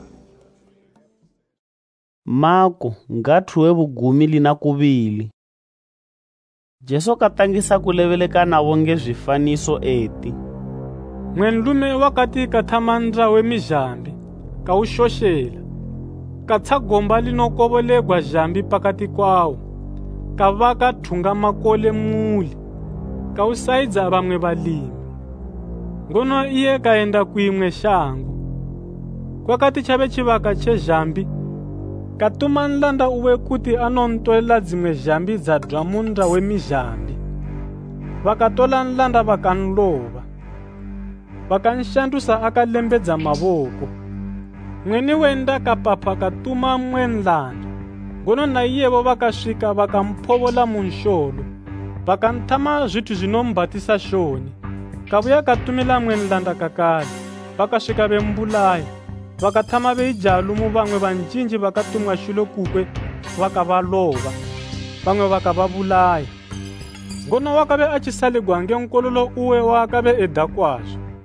Marko ngathu wevugumi lina kuvili. Jesu katangisa kuleveleka navo ngezvifaniso eti, mwenlume wakati kathama ndra wemizhambi, kaushoshela, katsa gomba linokovolegwa zhambi pakati kwawo, kavaka thunga makole muli, kausaidza vamwe valimi. Ngono iye kaenda kuimwe shango. Kwakati chave chivaka chezhambi, katuma nlanda uwe kuti anontolela dzimwe zhambi dzadwa munda wemizhambi. Vakatola nlanda vakanlova, vakanshandusa akalembedza mavoko. Mwene wenda kapapha katuma mwe nlanda. Ngono na iyevo vakasvika vakampovola munsholo, vakanthama zvithu zvinombatisa shoni. Kavuya katumila mwe nlanda kakale, vakasvika vembulaya, vakathama veijalumu vamwe vanjinji vakatumwa shilo kukwe, vakavalova, vamwe vakavavulaya. Ngono wakave achisaligwa ngenkololo uwe wakave eda kwazvo.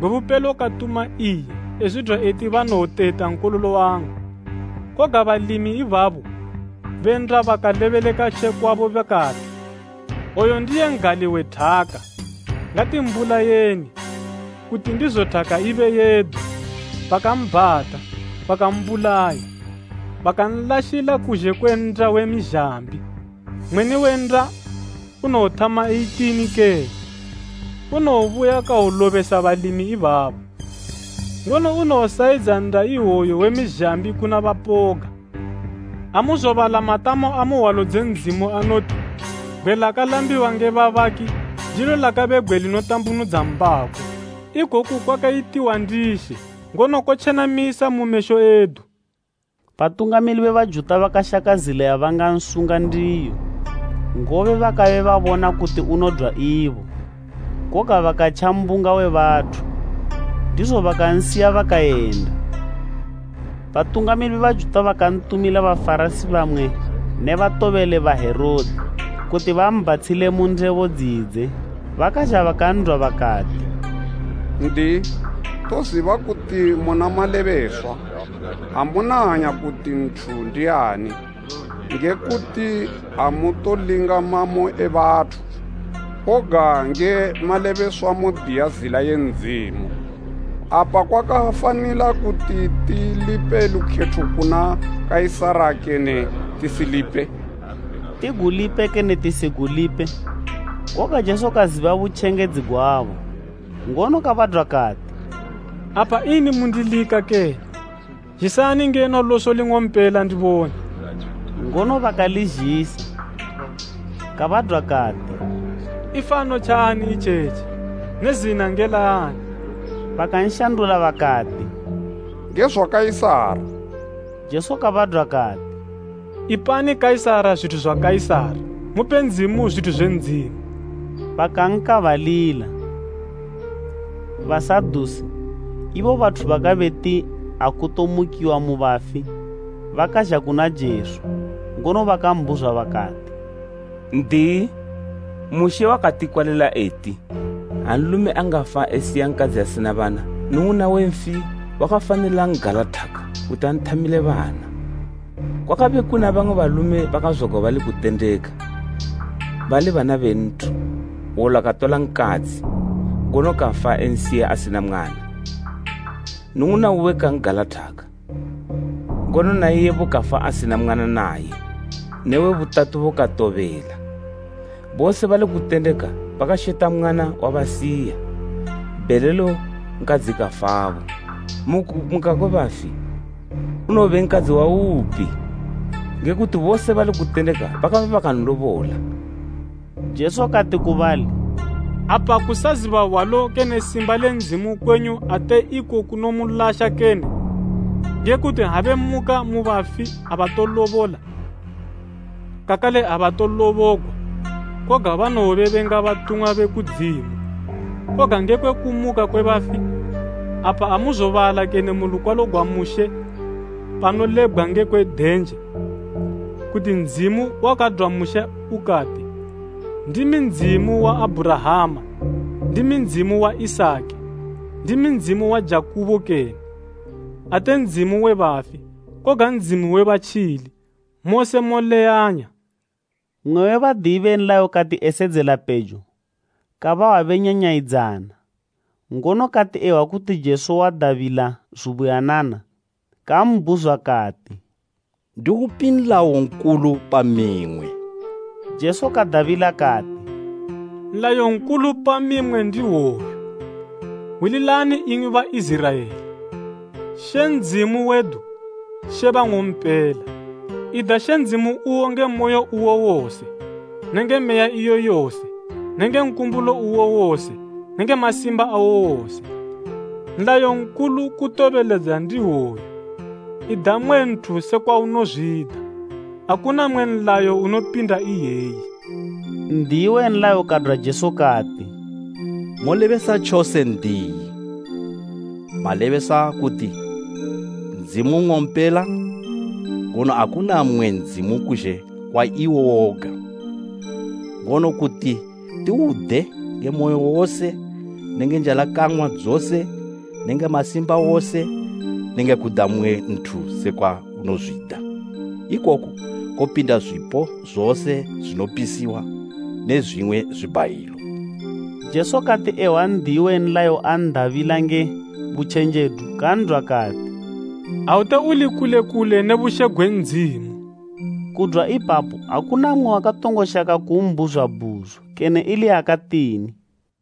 nguvupelo katuma iye ezwidwa eti vanoteta nkululo wangu koga valimi ivavo vendra vakaleveleka chekwavo vakati oyo ndiye ngali wethaka ngati mbula yeni kuti ndizothaka ive yedu vakambhata vakambulaya vakanlashila kuzhe kwendra wemizhambi mwene wendra unothama eitini ke unovuya kaulovesa valimi ivavo ngono unosaidza ndra ihoyo wemizhambi kuna vapoga amuzovala matamo amuwalo dzenzimo anoti gwe lakalambiwa ngevavaki ndilo lakavegwe linotambunudza mbako ikoku kwakaitiwa ndishe ngono kochenamisa mumesho edu. Vatungamiri vevaJuda vakashakazila vangansunga ndiyo ngove vakave vavona kuti unodwa ivo koga vakacha mbunga wevathu ndizo vakansiya vakaenda. Vatungamiri vevaJuda vakantumila vafarisi vamwe nevatovele vaHerodi kuti vambatsile mundevo dzidze vakacha vakandwa vakati, ndi toziva kuti muna maleveswa hamunanya kuti nthu ndiani ngekuti hamutolinga mamo evathu koga nge maleveswa modiya zila yenzimu apa kwakafanila kuti tilipe lukhetho kuna Kaisara kene tisilipe tigulipe kene tisigulipe koga Jesu kaziva vuchengedzi gwavo ngono kavadwa kati, apa ini mundilika ke jisani ngeno loso ling'ompela ndivoni ngono vakalijisa kavadwa kati, ifano chani icheche nezina ngelani vakanshandula vakati, ngezwa Kaisara. Jesu kavadwa kati, ipani Kaisara zvithu zva Kaisara mupe nzimu zvithu zvenzimu. Vakankavalila. Vasadusi ivo vathu vakaveti akutomukiwa muvafi vakaja kuna Jesu ngono vakambuzwa vakati, ndi mushe wakatikwalela eti hanlume angafa esiya nkadzi asina vana nung'una wemfi wakafanela ngalathaka kuti anthamile vana. Kwakave kuna vamwe valume vakazwaka vali kutendeka vali vana venthu wola katola nkadzi ngono kafa ensiya asina mwana nung'una uwe kangalathaka ngono na iye vukafa asina mwana naye newe vutatu vukatovela bose vali kutendeka vakasheta mwana wa vasiya belelo nkadzi kafavo mukako vafi unove nkadzi wa upi ngekuti vose vali kutendeka vakava vakanlovola. Jesu kati kuvali, apa kusaziva walo kene simba lenzimu kwenyu ate iko kunomulasha kene ngekuti have muka muvafi avatolovola kakale avatolovogwa koga vanove venga vatumwa vekudzimu koga ngekwe kumuka kwevafi apa amuzovala kene mulukwalo gwa mushe panolegwa ngekwe dhenje kuti nzimu wakadwa mushe ukati, ndimi nzimu wa Abrahama, ndimi nzimu wa Isaki, ndimi nzimu wa Jakubo kene ate nzimu wevafi koga nzimu wevachili mose moleyanya. Mwe wevadivi nlayo kati esedzela pejo kava wavenyanyaidzana ngono kati ewa kuti Jesu wadavila zubuyanana kambuzwa kati, ndiupi nlayo nkulu pamimwe? Jesu kadavila kati, nlayo nkulu pamimwe ndi woyo wililani ing'wi va Israeli shenzimu wedu sheva ng'ompela ida shenzimu uwo nge moyo uwo wose nenge meya iyo yose nenge nkumbulo uwo wose nenge masimba awo wose. Nlayo nkulu kutoveleza ndi woyo ida mwenthu sekwa unozwida akuna mwe nlayo unopinda iyeyi. Ndiwe nlayo kadwa Jesu kati, molevesa chose ndiyi malevesa kuti nzimu ng'ompela ngono akuna mwe nzimu kuzhe kwa iwo woga ngono kuti tiude ngemoyo wose nenge njala kamwa dzose nenge masimba wose nenge kudamwe nthu sekwa unozvida. Ikoko kopinda zvipo zvose zvinopisiwa nezvimwe zvibayiro. Jesu kati ewa ndiwe nlayo andavilange buchenjedu kandwa kati aute uli kule kule nebushegwe ndzimu. Kudwa ipapo hakuna mwe wakatongoshaka kumbuzwa buzwa kene ili akatini.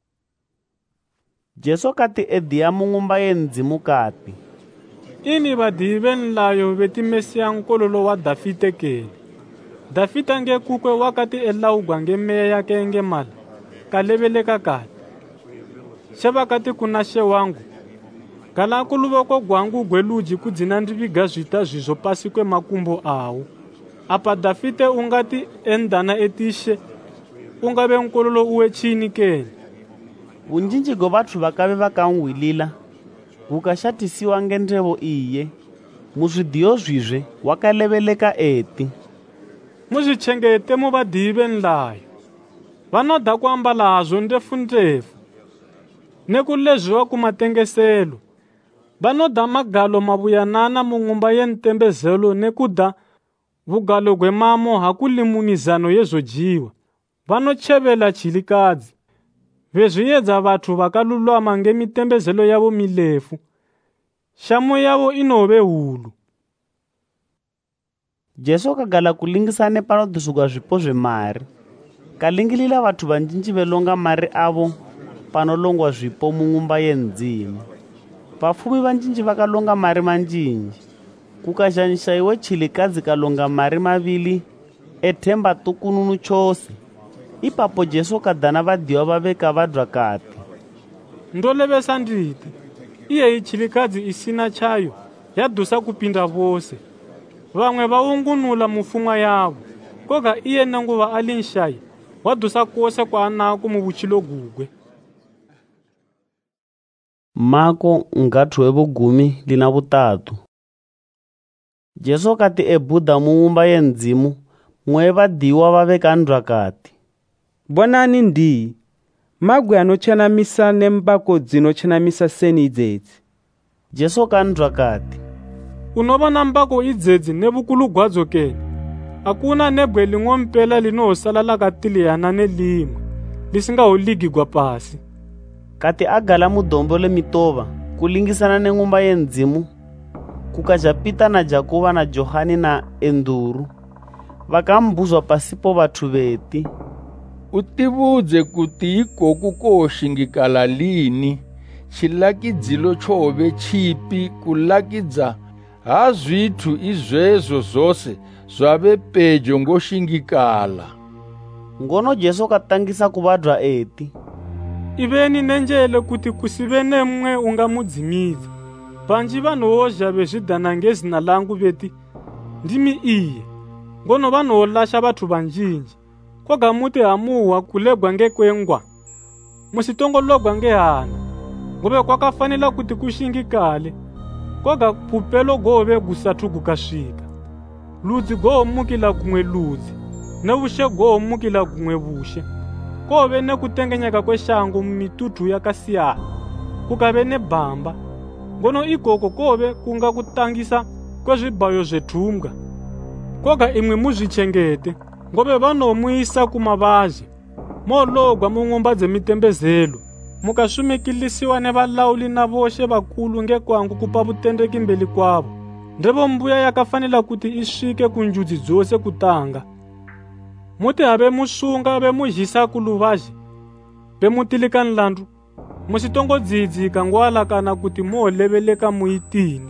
Jesu kati ediya mung'umba yendzimu kati ini vadivi venlayo vetimesiya nkololo wa Dafite kele. Dafita nge kukwe wakati elawugwa nge meya yake nge mala kalebeleka kati sheva kati kuna she wangu kala kuluvoko gwangu gweluji kudzina ndiviga zvita zvizvo pasi kwemakumbo awo. Apa Dafite ungati endana etishe ungave nkololo uwe chini kele. Unjinji go vathu vakave vakan'wilila vukashatisiwa ngendrevo iye muzvidiyo zvizve wakalebeleka eti. Muzvichengete muvadivi venlayo vanoda kuambala hazvo ndefu ndefu nekulezviwa kumatengeselo. Vanoda magalo mavuyanana mung'umba yentembezelo nekuda vugalo gwemamo hakulimunizano yezvojiwa. Vanochevela chilikadzi vezviyedza vathu vakalulama ngemitembezelo yavo milefu. Shamo yavo inove hulu. Jesu kagala kulingisane panodhusugwa zvipo zvemari. Kalingilila vathu vanjinji velonga mari avo panolongwa zvipo mung'umba yendzimu. Vapfumi vanjinji vakalonga mari manjinji. Kukazhanishaiwe chilikadzi kalonga mari mavili ethemba tukununu chose. Ipapo Jesu kadhana vadiwa vaveka vadwa kati ndolevesa nditi iye ichilikadzi isina chayo yadusa kupinda vose. Vamwe vaungunula mufumwa yavo koga iye nanguva ali nshayi wadusa kose kwa anako muvuchilo gugwe. Mako ngathu evugumi lina vutatu. Jesu kati ebudha mung'umba yendzimu mwe vadiwa vaveka ndwa kati bonani ndi magwe anochanamisa nembako dzinochanamisa seni idzedzi. Jesu kandwa kati unovona mbako idzedzi nevukulu gwadzo kene akuna nebwe limwe mpela linosala lakatiliyana nelimwe lisingaholigigwa pasi. Kati agala mudombo lemitova kulingisana neng'umba yendzimu kukaja Pita na Jakuva na Johani na Enduru vakambuzwa pasipo vathu veti utivudze kuti ikoku koshingikala lini chilakidzilo chove chipi kulakidza hazvithu izvezvo zose zvave pedyo ngoshingikala. Ngono Jesu katangisa kuvadwa eti iveni nenjele kuti kusive nemwe ungamudzimidza. Vanji vanozha vezvidhana ngezina langu veti ndimi iye ngono vanolasha vathu vanjinji. Koga muti hamuwa kulegwa ngekwengwa musitongologwa ngehana ngove kwakafanila kuti kushingikale koga pupelo gove gusathu gukasvika. Ludzi goomukila kumwe ludzi nevushe goomukila kumwe vushe. Kove nekutengenyeka kweshango mumitutu yakasiyana kukave nebhamba ngono ikoko kove kunga kutangisa kwezvibayo zvetumbwa. Koga imwe muzvichengete ngove vanomuisa kumavazhe mologwa mung'umba dzemitembezelo mukasvumikilisiwa nevalauli na voshe vakulu ngekwangu kupa vutendeki mbeli kwavo. Ndevo mbuya yakafanila kuti isvike kunjudzi dzose kutanga. Muti have musunga vemuzhisa kuluvazhe vemutilika nlandu musitongodzidzika ngwala kana kuti moleveleka muitini.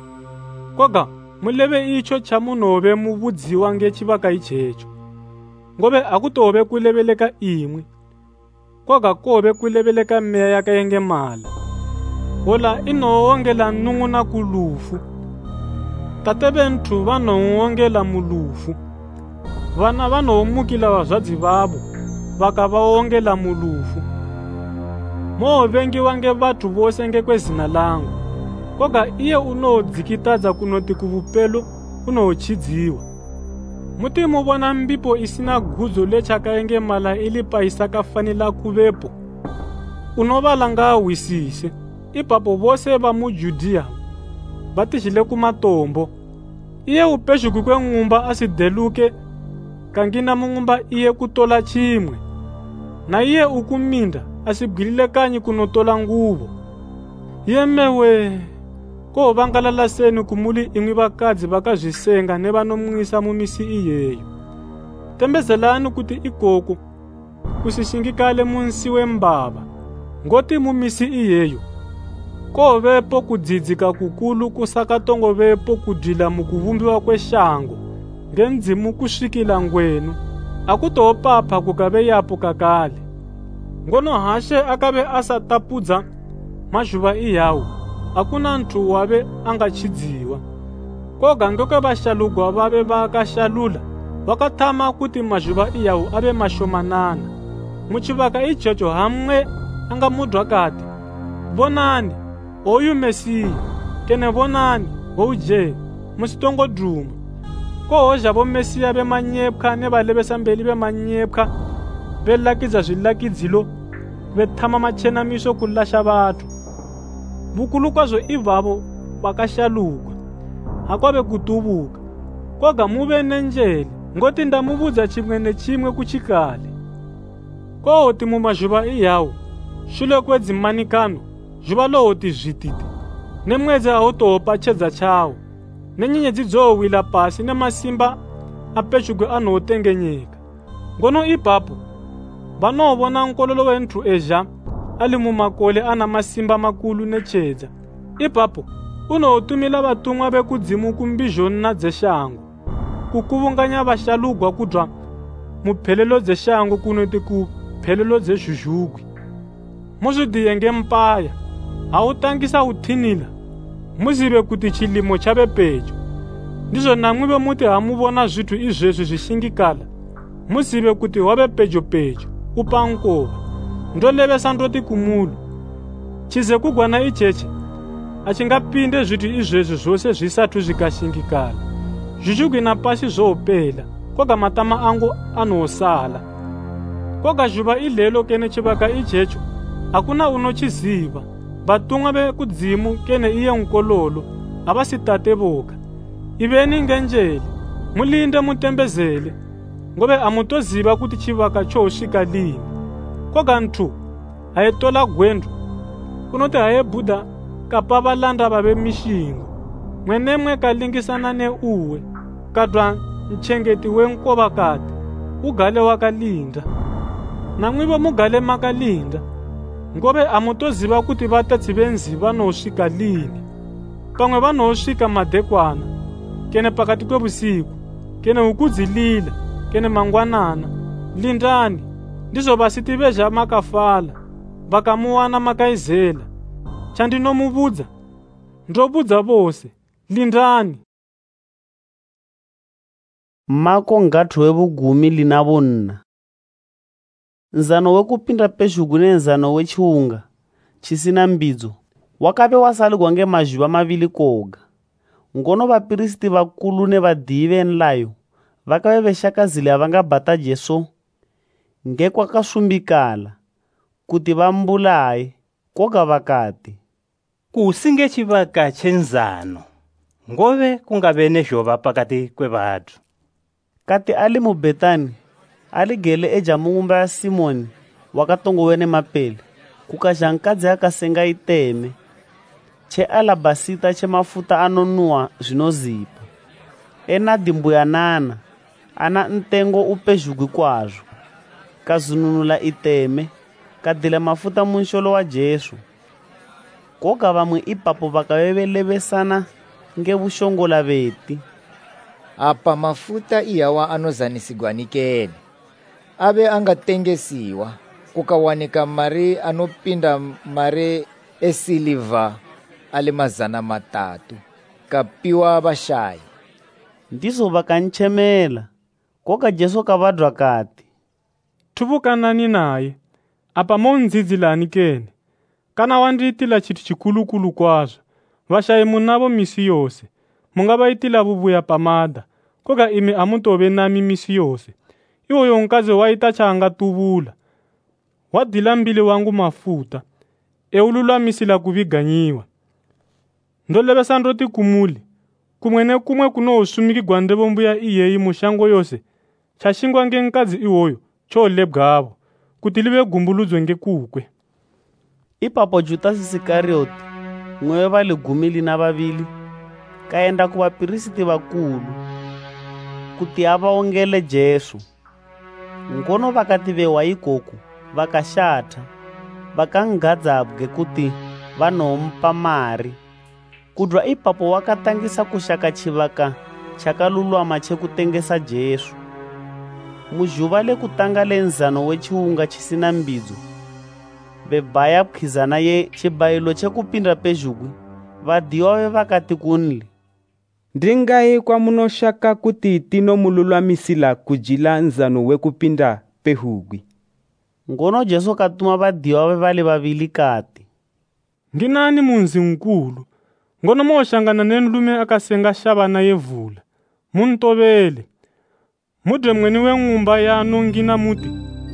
Koga muleve icho chamunove muvudziwa ngechivaka ichecho ngove akutove kuleveleka imwe koga kove kuleveleka meya yakayengemala wola inoongela nung'una kulufu. Tate venthu vanoongela mulufu vana vanoomukila vazvadzi vavo vakavaongela mulufu. Moovengiwa nge vathu vose ngekwezina langu koga iye unodzikitadza kunoti kuvupelo unochidziwa. Muti muvona mbipo isina gudzo lechakayengemala ili paisakafanila kuvepo unovala nga wisise ipapo bose ba mu Judea batishile ku matombo iye upexuku kwe ng'umba asideluke kangina mung'umba iye kutola chimwe na iye ukuminda asibwilile kanyi kunotola nguvo iye mewe ko vangalala seni kumuli imwi vakadzi vakazvisenga ne vanomwisa mu misi iyeyo tembezelani kuti ikoku kusishingikale munsi wembava ngoti mu misi iyeyo ko vepo kudzidzika kukulu kusakatongo vepo kudwila mu kuvumbiwa kweshango ngendzimu kusvikila ngwenu akutopapha kukave yapo kakale ngono hashe akave asatapudza mazhuva iyawu akuna nthu wave angachidziwa koga ndoke vashalugwa vave vakashalula vakathama kuti mazhuva iyawu ave mashomanana muchivaka ichocho hamwe angamudwa kati vonani oyu Mesiya kene vonani ouje musitongoduma kohozha vo Mesiya vemanyepka ne valevesambeli vemanyepka velakidza zvilakidzilo vethama machenamiso kulasha vathu vukulu kwazvo ivavo vakashalugwa hakwave kutuvuka koga muve nenjeli ngoti ndamuvudza chimwe nechimwe kuchikale kohoti mumazhuva iyawu shule kwedzimanikano zhuva lohoti zvitite nemwedzi hautopachedza chawo nenyenyedzi dzowila pasi nemasimba apexukwe anotengenyeka ngono ipapo vanovona nkololo wenthu ezha ali mumakole ana masimba makulu nechedza ipapo unotumila vatumwa vekudzimu kumbizhoni na dzeshango kukuvunganya vashalugwa kudwa muphelelo dzeshango kunoti kuphelelo dzezhuzhugwi muzvidiyenge mpaya hautangisa uthinila muzive kuti chilimo chave pedyo ndizvo namwive muti hamuvona zvithu izvezvi zvishingikala muzive kuti wave pedyo pedyo upa nkova ndolevesa ndoti kumulu chize kugwana icheche achingapinde zvithu izvezvi zvose zvisathu zvikashingikala zvichugwina pasi zvoopela koga matama angu anosala koga zhuva ilelo kene chivaka ichecho hakuna unochiziva vatumwa vekudzimu kene iye nkololo havasitate voka iveni ngenjeli mulinde mutembezele ngove hamutoziva kuti chivaka chosvika lini koga nthu haitola gwendo kunoti hayebhudha kapa valanda vave mishingo mwenemwe kalingisana neuwe kadwa mchengeti wenkova kati ugale wakalinda namwivo mugale makalinda ngove hamutoziva kuti vatatsi venzi vanosvika lini pamwe vanosvika madekwana kene pakati kwevusiku kene ukudzilila kene mangwanana lindani ndizvo vasiti vezha makafala vakamuwana makaizela chandinomuvudza ndobudza vose lindani Mako ngati wevugumi linavo nna nzano wekupinda pexuku nenzano wechiunga chisina mbidzo wakave wasaligwa ngemazhuva mavili koga ngono vapristi vakulu nevadiyi venlayo vakave vexakazile havangabata Jesu ngekwakasvumbikala kuti vambulaye koga vakati kusinge chivaka chenzano ngove kungave nezhova pakati kwevathu kati ali mubhetani aligele eja muumba ya Simoni wakatongowe nemapele kukazha nkadzi akasenga iteme che alabasita che mafuta anonua zvinozipa ena dimbu yanana ana ntengo upexuki kwazvo kazununula iteme kadile mafuta munxolo wa Jesu koga vamwe ipapo vakave velevesana ngevuxongola veti apa mafuta iyawa anozanisigwa nikene ave angatengesiwa kukawanika mari anopinda mari esiliva ali mazana matatu kapiwa vashayi ndizo vakanchemela koga Jesu kavadwa kati thuvukanani naye apa mondzidzilani kene kana wandiitila chithu chikulukulu kwazvo vashayi munavo misi yose mungavaitila vuvuya pamada koga imi hamutove nami misi yose iwoyo nkazi waita chaangatuvula wadila mbili wangu mafuta eululamisila kuviganyiwa ndolevesa ndoti kumuli kumwene kumwe kuno usumikigwa ndevombuya iyeyi mushango yose chashingwa ngenkadzi iwoyo cholebwavo kuti live gumbuludzwe ngekukwe. Ipapo Judasi Isikarioti, mwe vali gumili na vavili, kaenda ku vapirisiti vakulu kuti avaongele Jesu. Ngono vakati vewa ikoku vakashatha vakangadzabwe kuti vanompa mari. Kudwa ipapo wakatangisa kushaka chivaka chakalulwama chekutengesa Jesu. Mujuva lekutanga lenzano wechiunga chisina mbidzo, vebhaya pkhizana ye chibayilo chekupinda pezhugwi, vadiwa ve vakati kunli, ndingai kwamunoshaka kuti tinomululamisila kujila nzano wekupinda pehugwi. Ngono Jesu katuma vadiwa ve vali vavili kati, nginani munzi nkulu, ngono mooshangana nenlume akasenga shavana yevula, muntovele. Mudwe mweni weng'umba yanu ngina muti,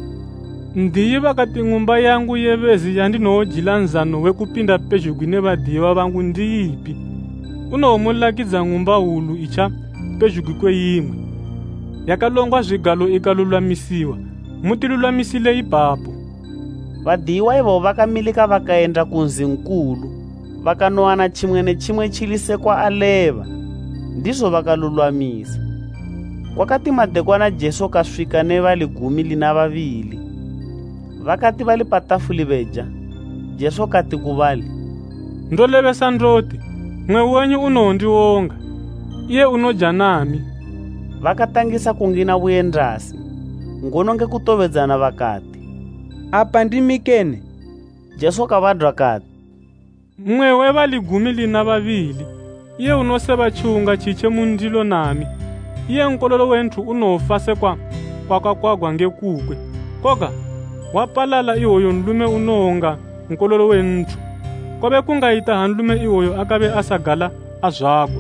ndiyi vakati ng'umba yangu yevezi yandinoojila nzano wekupinda pezhugwi ne vadiwa vangu ndiyipi, unomulakidza ng'umba ulu icha pezhugwi kweyimwe. Yakalongwa zvigalo ikalulwamisiwa, mutilulwamisile ipapo. Vadiwa ivo vakamilika vakaenda kunzi nkulu, vakanowana chimwe nechimwe chilisekwa aleva, ndizvo vakalulwamisa. Wakati madekwana Jesu kasvika ne vali gumili na vavili, vakati vali patafuli veja, Jesu kati kuvali, ndolevesa ndoti, mwe wenyu unondionga, iye unoja nami. Vakatangisa kungina vuendasi, ngono ngekutovedzana vakati, apa ndimikene. Jesu kavadwa kati, mwe we vali gumili na vavili, iye unoseva chiunga chiche mundilo nami. Iye nkololo wenthu unofa sekwa kwakakwagwa ngekukwe, koga wapalala iwoyo nlume unoonga nkololo wenthu, kobe kungayita hanlume iwoyo akabe asagala azvagwa.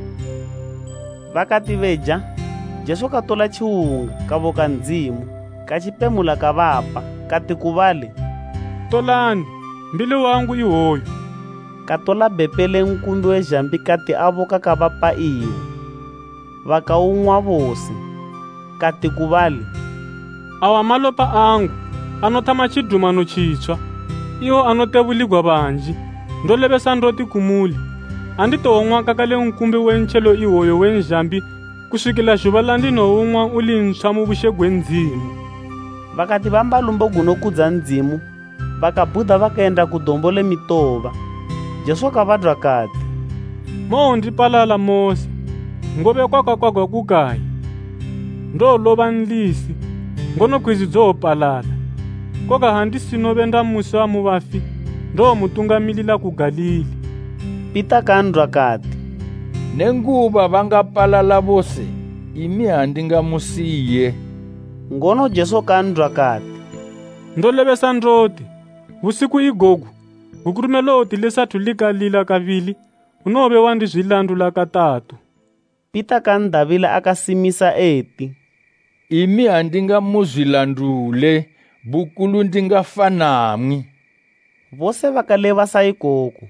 Vakati veja, Jesu katola chiunga kavoka ndzimu, kachipemula kavapa, kati kuvali, tolani, mbili wangu iwoyo. Katola bepele nkundu wezhambi kati avoka kavapa iwo, vakaumwa vose, kati kuvali, awa malopa angu anotama chidumano chitsva, iwo anotevuligwa vanji, ndolevesa ndoti kumuli, anditoomwa kakale nkumbi wenchelo iwoyo wenzhambi kusvikila zhuva landinoumwa uli ntsva muvushegwe ndzimu. Vakati vambalumbo gunokudza ndzimu, vakabhudha vakaenda kudombo lemitova. Jesu kavadwa kati, moondipalala mose, ngove kwakakwagwa kukayi, ndolova nlisi, ngono kwizi dzoopalala, koka handisino ndamusi wa muvafi, ndoomutungamilila ku Galili. Pita kandwa kati, nenguva vangapalala vose, imi handingamusiye. Ngono Jesu kandwa kati, ndolevesa ndoti, vusiku igogu, gukurume loti lesathu likalila kavili, unove wandizvilandula katatu. Pita kandavila akasimisa eti, imi handingamuzvilandule, bukulu ndingafa namwi. Vose vakaleva saikoko.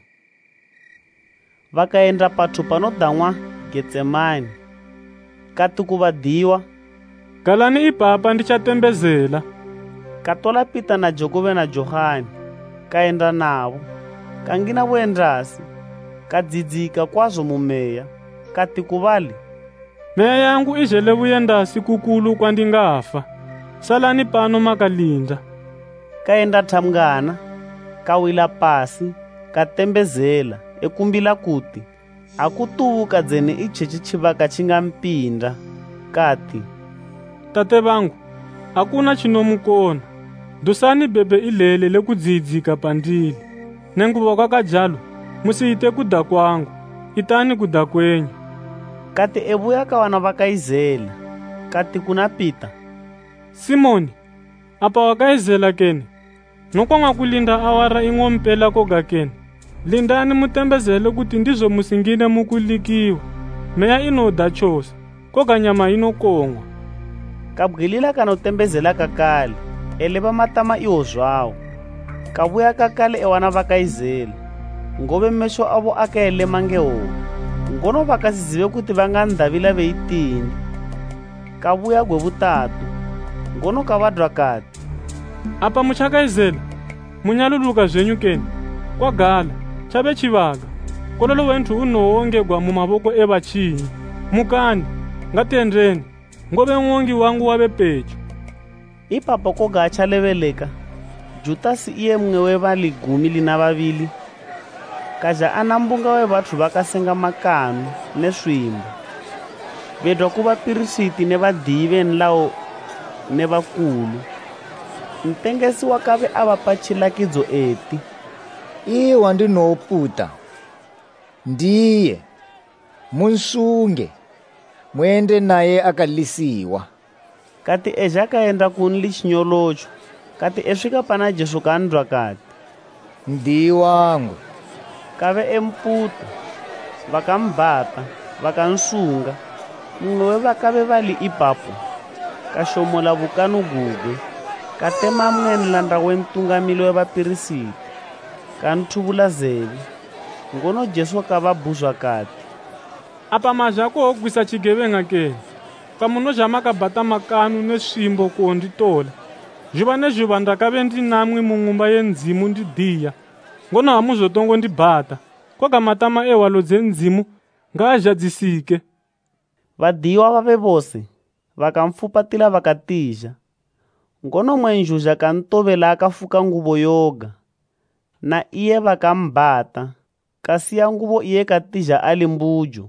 Vakaenda pathu panodamwa Getsemani, kati kuvadiwa, galani ipapa ndichatembezela. Katola Pita na Jokove na Johani, kaenda navo, kangina vuendasi, kadzidzika kwazvo mumeya, kati kuvali, meya yangu izhele vuendasi kukulu kwandingafa, salani pano makalinda. Kaenda thamngana, kawila pasi, katembezela, ekumbila kuti, akutuvuka dzene ichechi chivaka chingampinda, kati, tate vangu, hakuna chinomukona, dusani bebe ilele lekudzidzika pandili, nenguva kwakajalo, musiite kuda kwangu, itani kuda kwenyu. Kati evuya kawana vakaizela, kati kuna Pita, Simoni, apa wakaizela kene, nokwanga kulinda awara ing'ompela koga kene, lindani mutembezele kuti ndizvo musingine mukulikiwa, meya inoda chose, koga nyama inokongwa. Kabwilila kanotembezela kakali, eleva matama iwo zwawo kavuya kakale ewana vakaizela ngove mesho avo akaelema owo ngono vakasizive kuti vangandavila veitini kavuya gwe vutatu ngono kavadwa kati apa muchakaizela munyaluluka zvenyu keni kwagala chave chivaga kololo wenthu unoongegwa mu mavoko evachinyi mukani ngatendreni ngove n'wongi wangu wave pecho. Ipapo koga achaleveleka Jutasi iye mwe wevali gumi lina vavili kaja anambunga we vathu vakasenga makanu neswimbo vedwa kuva pirisiti ne vadivi nlawo ne vakulu ntengesi wakave avapa chilakidzo eti iwa ndinoputa ndiye munsunge mwende naye akalisiwa kati eja kaenda kunli chinyolocho kati esvika pana Jesu kandwa kati ndi wangu kave emputa vakambata vakansunga mwe vakave vali ipapo kashomola vukanu gugwe katema mwenlanda wentungamili wevapirisiti kanthuvula zeli ngono Jesu kavabuzwa kati apa mazhako ogwisa chigevenga keni pamunozha makabhata makanu nesvimbo konditola zviva nezviva ndakave ndinamwi mung'umba yenzimu ndidiya ngono hamuzotongo ndibhata koga matama ehwalo dzenzimu ngaazhadzisike. Vadiwa vave vose vakamfupatila vakatizha ngono mwenjuzha kantovela akafuka nguvo yoga na iye vakambata kasiya nguvo iye katizha ali mbujo.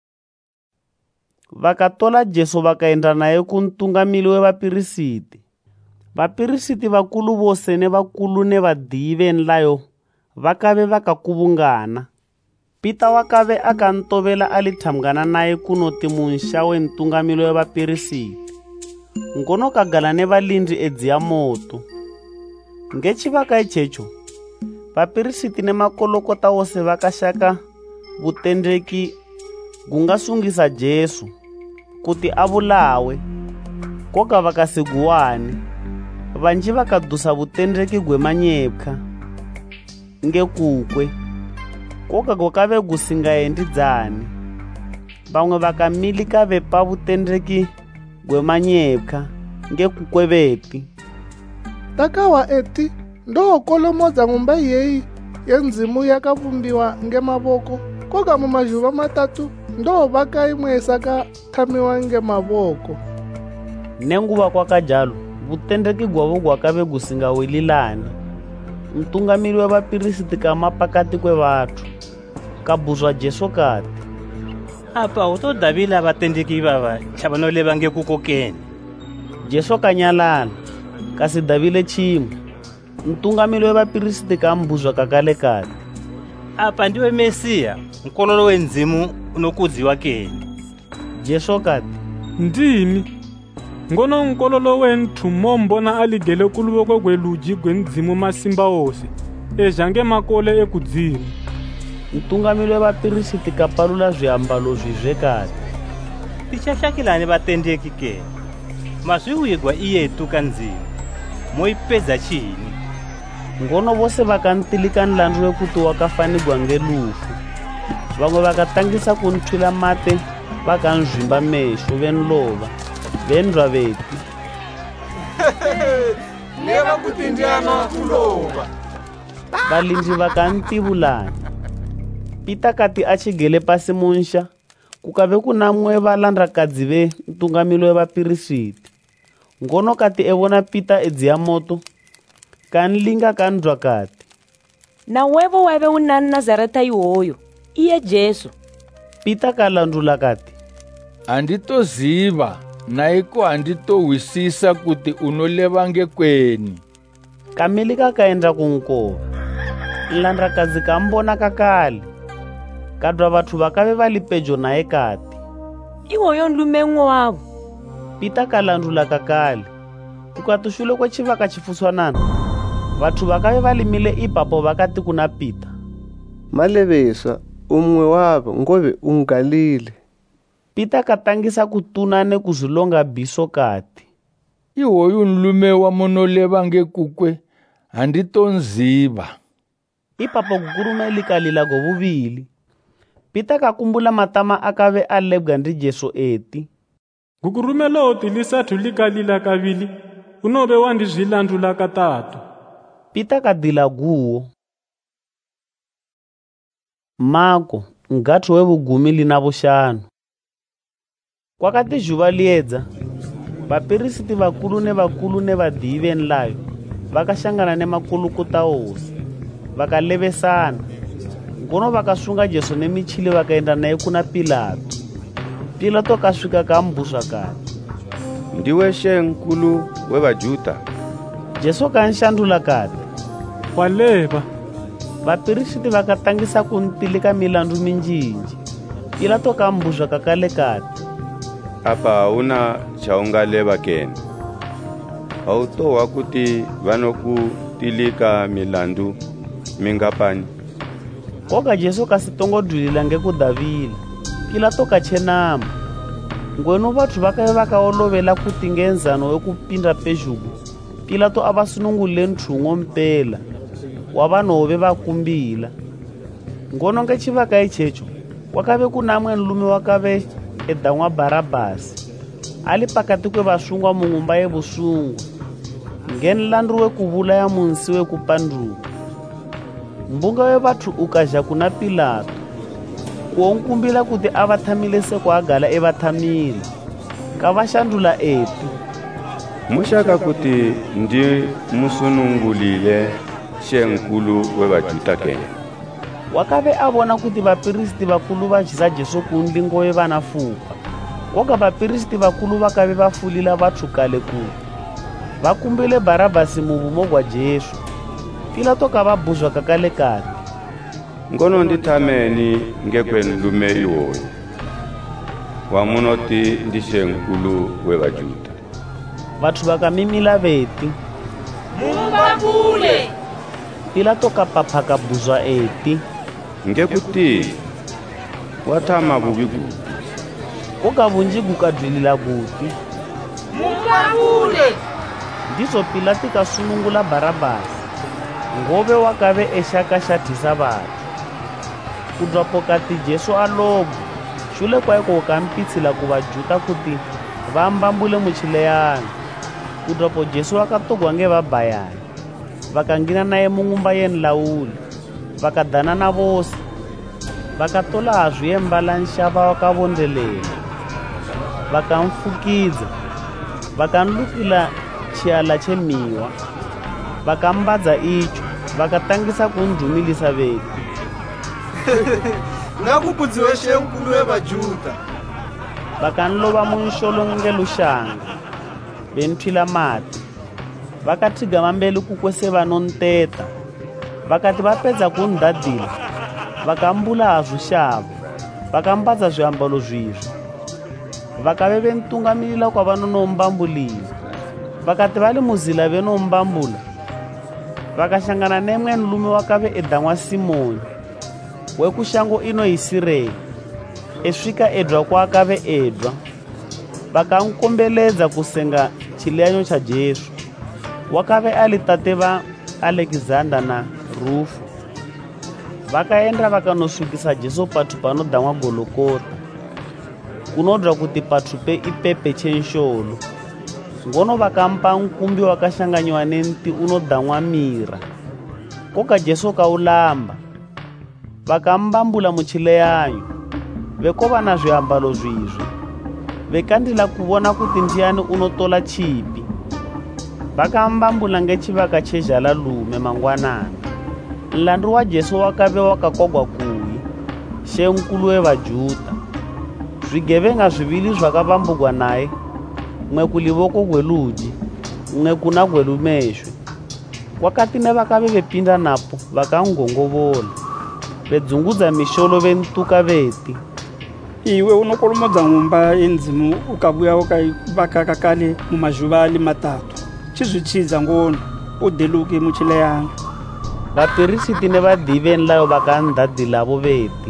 Vakatola Jesu vakaenda naye kuntungamili wevapirisiti. Vapirisiti vakulu vose ne vakulu ne vadivi nlayo vakave vakakuvungana. Pita wakave akantovela alithamgana naye kunoti munsha wentungamili wevapirisiti ngono kagala ne valindi edzi ya moto. Ngechivaka ichecho vapirisiti ne makolokota wose vakashaka vutendreki gungasungisa Jesu kuti avulawe koga vakasiguwani vanji vakadusa vutendreki gwemanyepka ngekukwe koga kwakave gusingaendi dzani vamwe vakamilika vepa vutendreki gwemanyepka ngekukwe veti takawa eti ndo kolomodza ng'umba yeyi yenzimu yakavumbiwa ngemavoko koga mu mazhuva matatu ndo vakaimwesa kathamiwa ngemavoko. Nenguva kwakajalo vutendreki gwavo gwakave gusingawelilani. Mtungamili wevapirisiti kama pakati kwe vathu kabuzwa Jesu kati apa utodavila vatendreki vava chavanoleva ngekuko keni. Jesu kanyalala kasi davile chimwe. Mtungamili wevapirisiti kambuzwa kakale kati apa ndiwe Mesiya nkololo wenzimu unokudziwa keni. Jesu kati ndimi ngono nkololo wenthu mombona aligele kuluvoko gweluji gwenzimu masimba wose ezhange makole ekudzimu. Mtungamili wevapirisiti kapalula zviambalo zvizve kati tichahlakilani vatendreki keni mazviuyigwa iyetu kanzimu moipedza chini. Ngono vose vakantilika nlandu wekuti wakafanigwa ngelufu vamwe vakatangisa kunthwila mate vakanzvimba mesho venlova vendwa veti leva kuti ndiana kulova. valindi vakantivulani. Pita kati achigele pasi munsha kukave kuna mwe valandrakadzi ve mtungamili wevapirisiti ngono kati evona Pita edzi ya moto kanlinga kandwa kati na wevo wave unani Nazareta iwoyo iye Jesu. Pita kalandula kati anditoziva naiko handitowisisa kuti unolevange kweni. Kamilika kaenda kunkova nlandrakadzi kambona kakale kadwa vathu vakave vali pejo naye kati iwoyo nlume wavo. Pita kalandula kakale kukati shure kwechivaka chifuswanana vathu vakave valimile ipapo vakati kuna Pita malevesa umwe wavo ngove ungalile. Pita katangisa kutuna ne kuzilonga biso kati ihoyu nlume wa monoleva ngekukwe handitonziva. Ipapo kukurume likalila go vuvili. Pita kakumbula matama akave alebwa ndi Jesu eti. Kukurume lo tilisathu likalila kavili unobe wandizvilandula katatu. Pita kadila guo. Mako ngati wevugumi lina vuxanu. Kwakati juva liedza, vapirisiti vakulu ne vakulu ne vadivi enlayo vakaxangana ne makulukuta osi, vakalevesana. Ngono vakasunga Jesu ne michile vakaenda naye kuna Pilato. Pilato kasvika kambuzwa kati, ndiwe shenkulu wevajuta? Jesu kanshandula kati, waleva. Vapirisiti vakatangisa kuntilika milandu minjinji. Pilato kambuzwa kakale kati, apa hauna chaungaleva kene? Hautowa kuti vanokutilika milandu mingapani? Koka Jesu kasitongodulila ngekudavila. Pilato kachenama. Ngwenu vathu vakave vakaolovela kuti ngenzano wekupinda pejugu, Pilato avasunungule nthungo mpela wa vanove vakumbila. Ngono ngechivaka ichecho wakave kunamwe nlume wakave edamwa Barabasi, ali pakati kwe vasungwa mung'umba yevusungwa, ngenlandu wekuvula ya munsi wekupanduka. Mbunga we vathu ukaja kuna Pilato kuonkumbila kuti avathamile sekuagala evathamile. Kavashandula eti, mushaka kuti ndi musunungulile shenkulu wevajuta kene? Wakave avona kuti vapirisiti vakulu vajiza Jesu kundingo wevanafupa. Koka vapirisiti vakulu vakave vafulila vathu kale kuti vakumbile Barabasi muvumo gwa Jesu. Pilato kavabuzwa kakale kati, ngono ndithameni ngekwe nlume iwoyo wamunoti ndi shenkulu wevajuta? Vathu vakamimila veti, mumubabule. Pilato kapapha kabuzwa eti, ngekuti wathama vuvi kuti? Koka vunji kukadwilila kuti mumubabule. Ndizo Pilati kasunungula Barabasi, ngove wakave exakaxathisa vathu. Kudwapo kati Jesu alobo, xule kwaeko kampitsila ku vajuta kuti vambambule muchileyani. Kudwapo Jesu wakatogwa nge vabayani, vakangina naye mung'umba yenlawuli, vakadana na vose, vakatola hazwi yembala nxava wakavondelela, vakamfukidza, vakanlukila chiala chemiwa, vakambadza icho, vakatangisa kundumilisa veti. Nakubudziwe shenkulu wevajuta. Vakanlova munxolo ngeluxanga, venthwila mati, vakathiga mambele kukwese vanonteta. Vakati vapedza kundadila, vakambula hazwi xavo, vakambadza zwiambalo zwizvi, vakave ventungamilila kwa vanonombambulila. Vakati vali muzila venombambula, vakaxangana nemwe nlume wakave edamwa Simoni wekushango ino Isireli, esvika edwa kwakave edwa. Vakankombeledza kusenga chileanyo cha Jesu. Wakave ali tate va Alexander na Rufu. Vakaenda vakanosukisa Jesu pathu panodamwa Golokota, kunodwa kuti pathu pe ipepe chenxolo. Ngono vakampa nkumbi wakaxanganywa nenti unodamwa mira. Koka Jesu kaulamba, vakambambula muchileyanyo, vekova na zwiambalo zwizvi, vekandila kuvona kuti ndiani unotola chipi. Vakambambula ngechivaka chezhala lume mangwanana. Nlandu wa Jesu wakave wakakogwa kuyi, shenkulu wevajuta. Zvigevenga zvivili zvakavambugwa naye, mwe kulivoko gweludyi, mwe kuna gwelumeshwe. Kwakati ne vakave vepinda napo, vakangongovola, vedzungudza mixolo ventuka veti, iwe unokolomodza ng'umba yendzimu ukabuya ukaivaka kakale mumajuva ali matatu. Chizvichidza ngono udeluke muchileyanga. Vapirisiti ne vadivi enlayo vakandadilavo veti,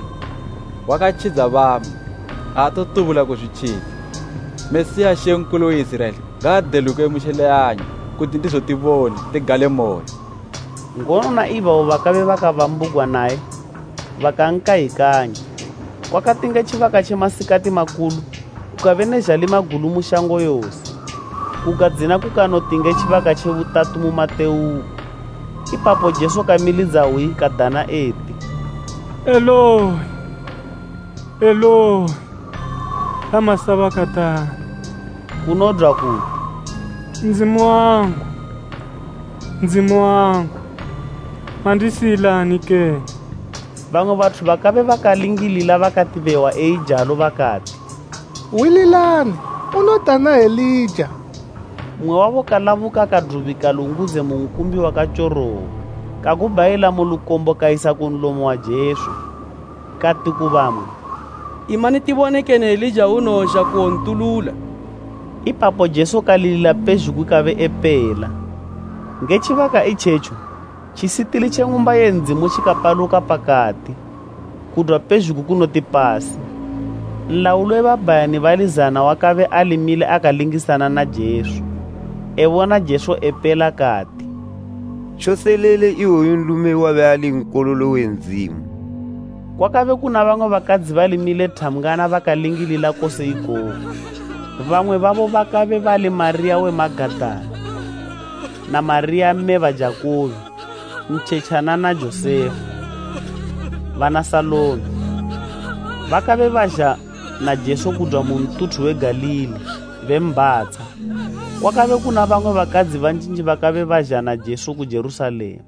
wakachidza vamwe atotuvula kuzvichidza. Mesiya shenkulu weIsraeli gade luke emusheleyanyu kuti ndizotivoni tigale moyo. Ngono na ivavo vakave vakavambugwa naye vakankahikanya. Kwakatinga chivaka chemasikati makulu kukave nezhali magulu mushango yose. Kugadzina kukanotinga chivaka chevutatu mumateu. Ipapo Jesu kamilidza wi kadhana eti, Eloi, Eloi, lama sabakthani. Kunodwa kuti, Mzimu wangu, Mzimu wangu, mandisilani ke? Vamwe vathu vakave vakalingilila vakativewa eijalo vakati, Wililani, unodana Elija. Mwe wavo kalavuka kadruvika lunguze munkumbi wakachorowa kakubayila mulukombo kaisa kunlomo wa Jesu kati kuvamwe, Imani tivonekene Elija unosha kuontulula. Ipapo Jesu kalilila pezhuku kave epela. Ngechivaka ichecho chisitili cheng'umba yenzimu chikapaluka pakati kudwa pezhuku kunoti pasi. Nlaulo evabayani valizana wakave alimile akalingisana na Jesu. Evona Jesu epela kati, Choselele iwoyu nlume wave ali nkololo wenzimu. Kwakave kuna vamwe vakadzi valimile thamngana vakalingilila kose ikovo. Vamwe vavo vakave vali Maria we Magadala na Maria mme va Jakobi mchechana na Josefa vana Salome. Vakave vaja na Jesu kudwa muntuthu we Galili vembatsa. Kwakave kuna vamwe vakadzi vanjinji vakave vaja na Jesu ku Jerusalemu.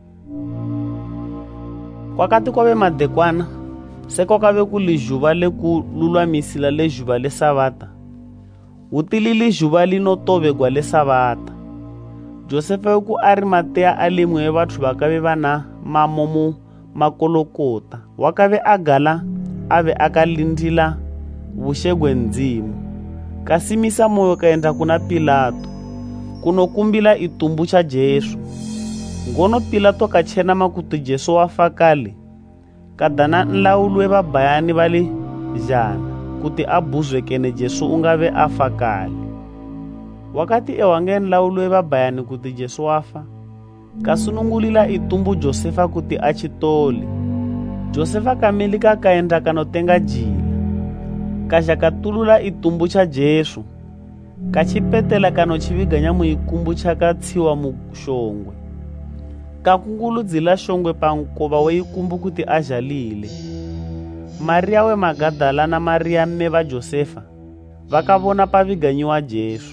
Kwakati kwave madekwana sekwakave kuli zhuva lekululwamisila le zhuva le Sabata. Utilili zhuva linotovegwa le Sabata. Josefa yoku Arimatea alimwe we vathu vakave vana mamomu makolokota wakave agala ave akalindila vushegwe nzimu. Kasimisa moyo kaenda kuna Pilato kunokumbila itumbu cha Jesu. Ngono Pilato kachena makuti Jesu wafa kale kadhana nlaulu evabayani vali jana kuti abuzwe kene Jesu ungave afa kale. Wakati ewange nlaulu evabayani kuti Jesu wafa kasunungulila itumbu Josefa kuti achitole. Josefa kamilika kaenda kanotenga jila kaja katulula itumbu cha Jesu kachipetela kanochiviganya muikumbu chakatsiwa mushongwe. Kakunguludzila shongwe pankova weikumbu kuti azhalile. Maria we Magadala na Maria mme va Josefa vakavona paviganyiwa Jesu.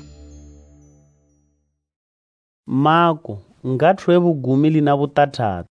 Mako ngathu evugumi lina vutatatu.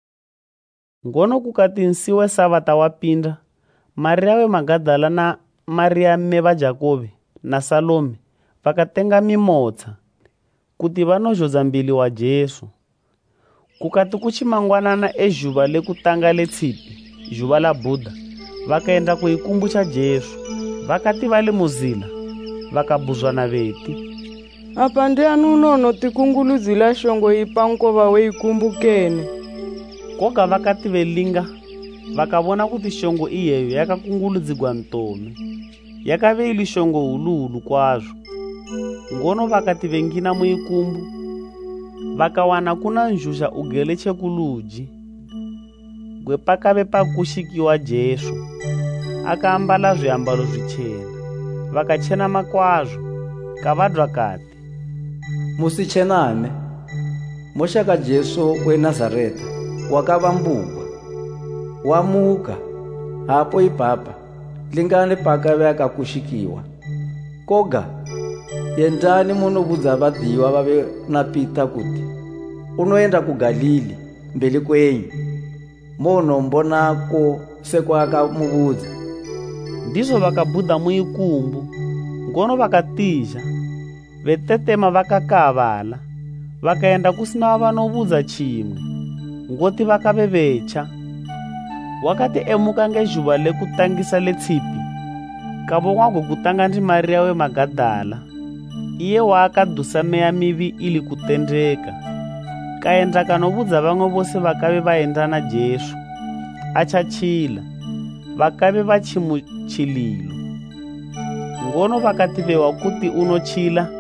Ngono kukati nsiwe Sabata wapinda, Maria we Magadala na Maria mme va Jakobi na Salome vakatenga mimotsa kuti vanozhodza mbili wa Jesu. Kukati kuchimangwanana ezhuva lekutanga letsipi, zhuva la Budha, vakaenda kuikumbu cha Jesu. Vakati vali muzila vakabuzwa na veti, Apa ndiani unono tikunguludzila shongo ipankova weikumbukene. Koga vakati velinga vakavona kuti shongo iyeyo yakakunguludzigwa ntome. Yakave ili shongo huluhulu kwazvo. Ngono vakati vengina muikumbu vakawana kuna nzhuzha ugele chekuluji gwepakave pakushikiwa Jesu akaambala zviambalo zvichena. Vakachena makwazvo kavadwa kati, Musichename, moshaka Jesu we Nazareta wakavambugwa. Wamuka hapo ipapa lingane pakave akakushikiwa. Koga yendani munobudza vadiwa vave na Pita kuti unoenda ku Galili mbeli kwenyu mono mbonako sekwakamubudza. Ndizo vakabudha muikumbu. Ngono vakatizha vetetema vakakavala vakaenda kusina vanobudza chimwe ngoti vakave vecha. Wakati emuka ngezhuva lekutangisa letsipi kavomwa gwekutanga ndi Maria we Magadala, iye waakadusa meya mivi ili kutendeka. Kaenda kanobudza vamwe vose vakave vaenda na Jesu achachila vakave vachimuchililo. Ngono vakativewa kuti unochila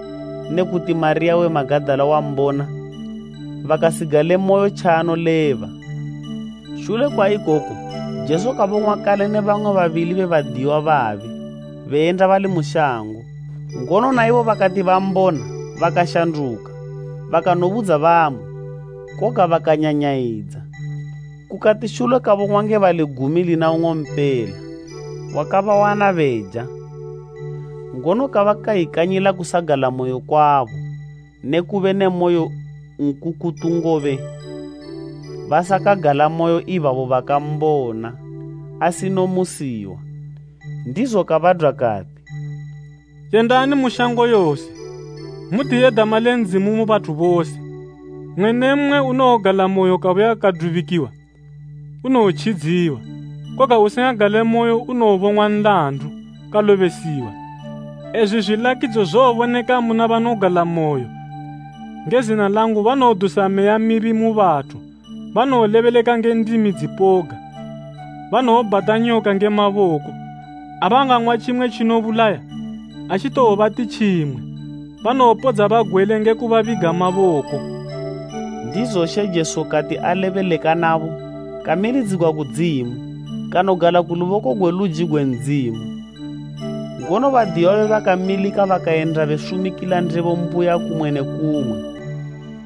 nekuti Maria we Magadala wambona vakasigale moyo chano leva. Shule kwa ikoko Jesu kabongwa kale ne vamwe vavili vevadiwa vavi veenda vali mushango. Ngono na ivo vakati vambona vakashanduka vakanobudza vamwe koka vakanyanyaidza. Kukati shule kabongwa nge vali gumi lina umwe mpela wakava wana veja. Ngono kavakaikanyila kusagala moyo kwavo nekuve ne moyo nkukutungove vasakagala moyo ivavo vakambona asinomusiwa. Ndizo kavadwa kati, yendani mushango yose mudiye dama lenzimu mu vatu vose. Mwenemwe unoogala moyo kavuya kadruvikiwa unoochidziwa koka usingagale moyo unoovongwa nlandu kalovesiwa. Ezwi zvilakidzo zoovoneka muna vanogala moyo ngezina langu vanoodusa meya mivi mu vatu, vanooleveleka nge ndimi dzipoga, vanoobata nyoka nge mavoko, avanganwa chimwe chinovulaya achitoovati chimwe, vanoopodza vagwele nge kuvaviga mavoko. Ndizoshe Jesu kati aleveleka navo kamilidzigwa kudzimu kanogala kuluvoko gweluji gwenzimu. Ngono vadiwa ve vakamilika vakaenda vesumikila ndrevo mbuya kumwe nekumwe.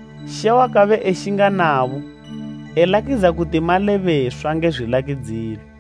Shewa kave eshinga navo elakiza kuti maleveswa ngezvilakidzile.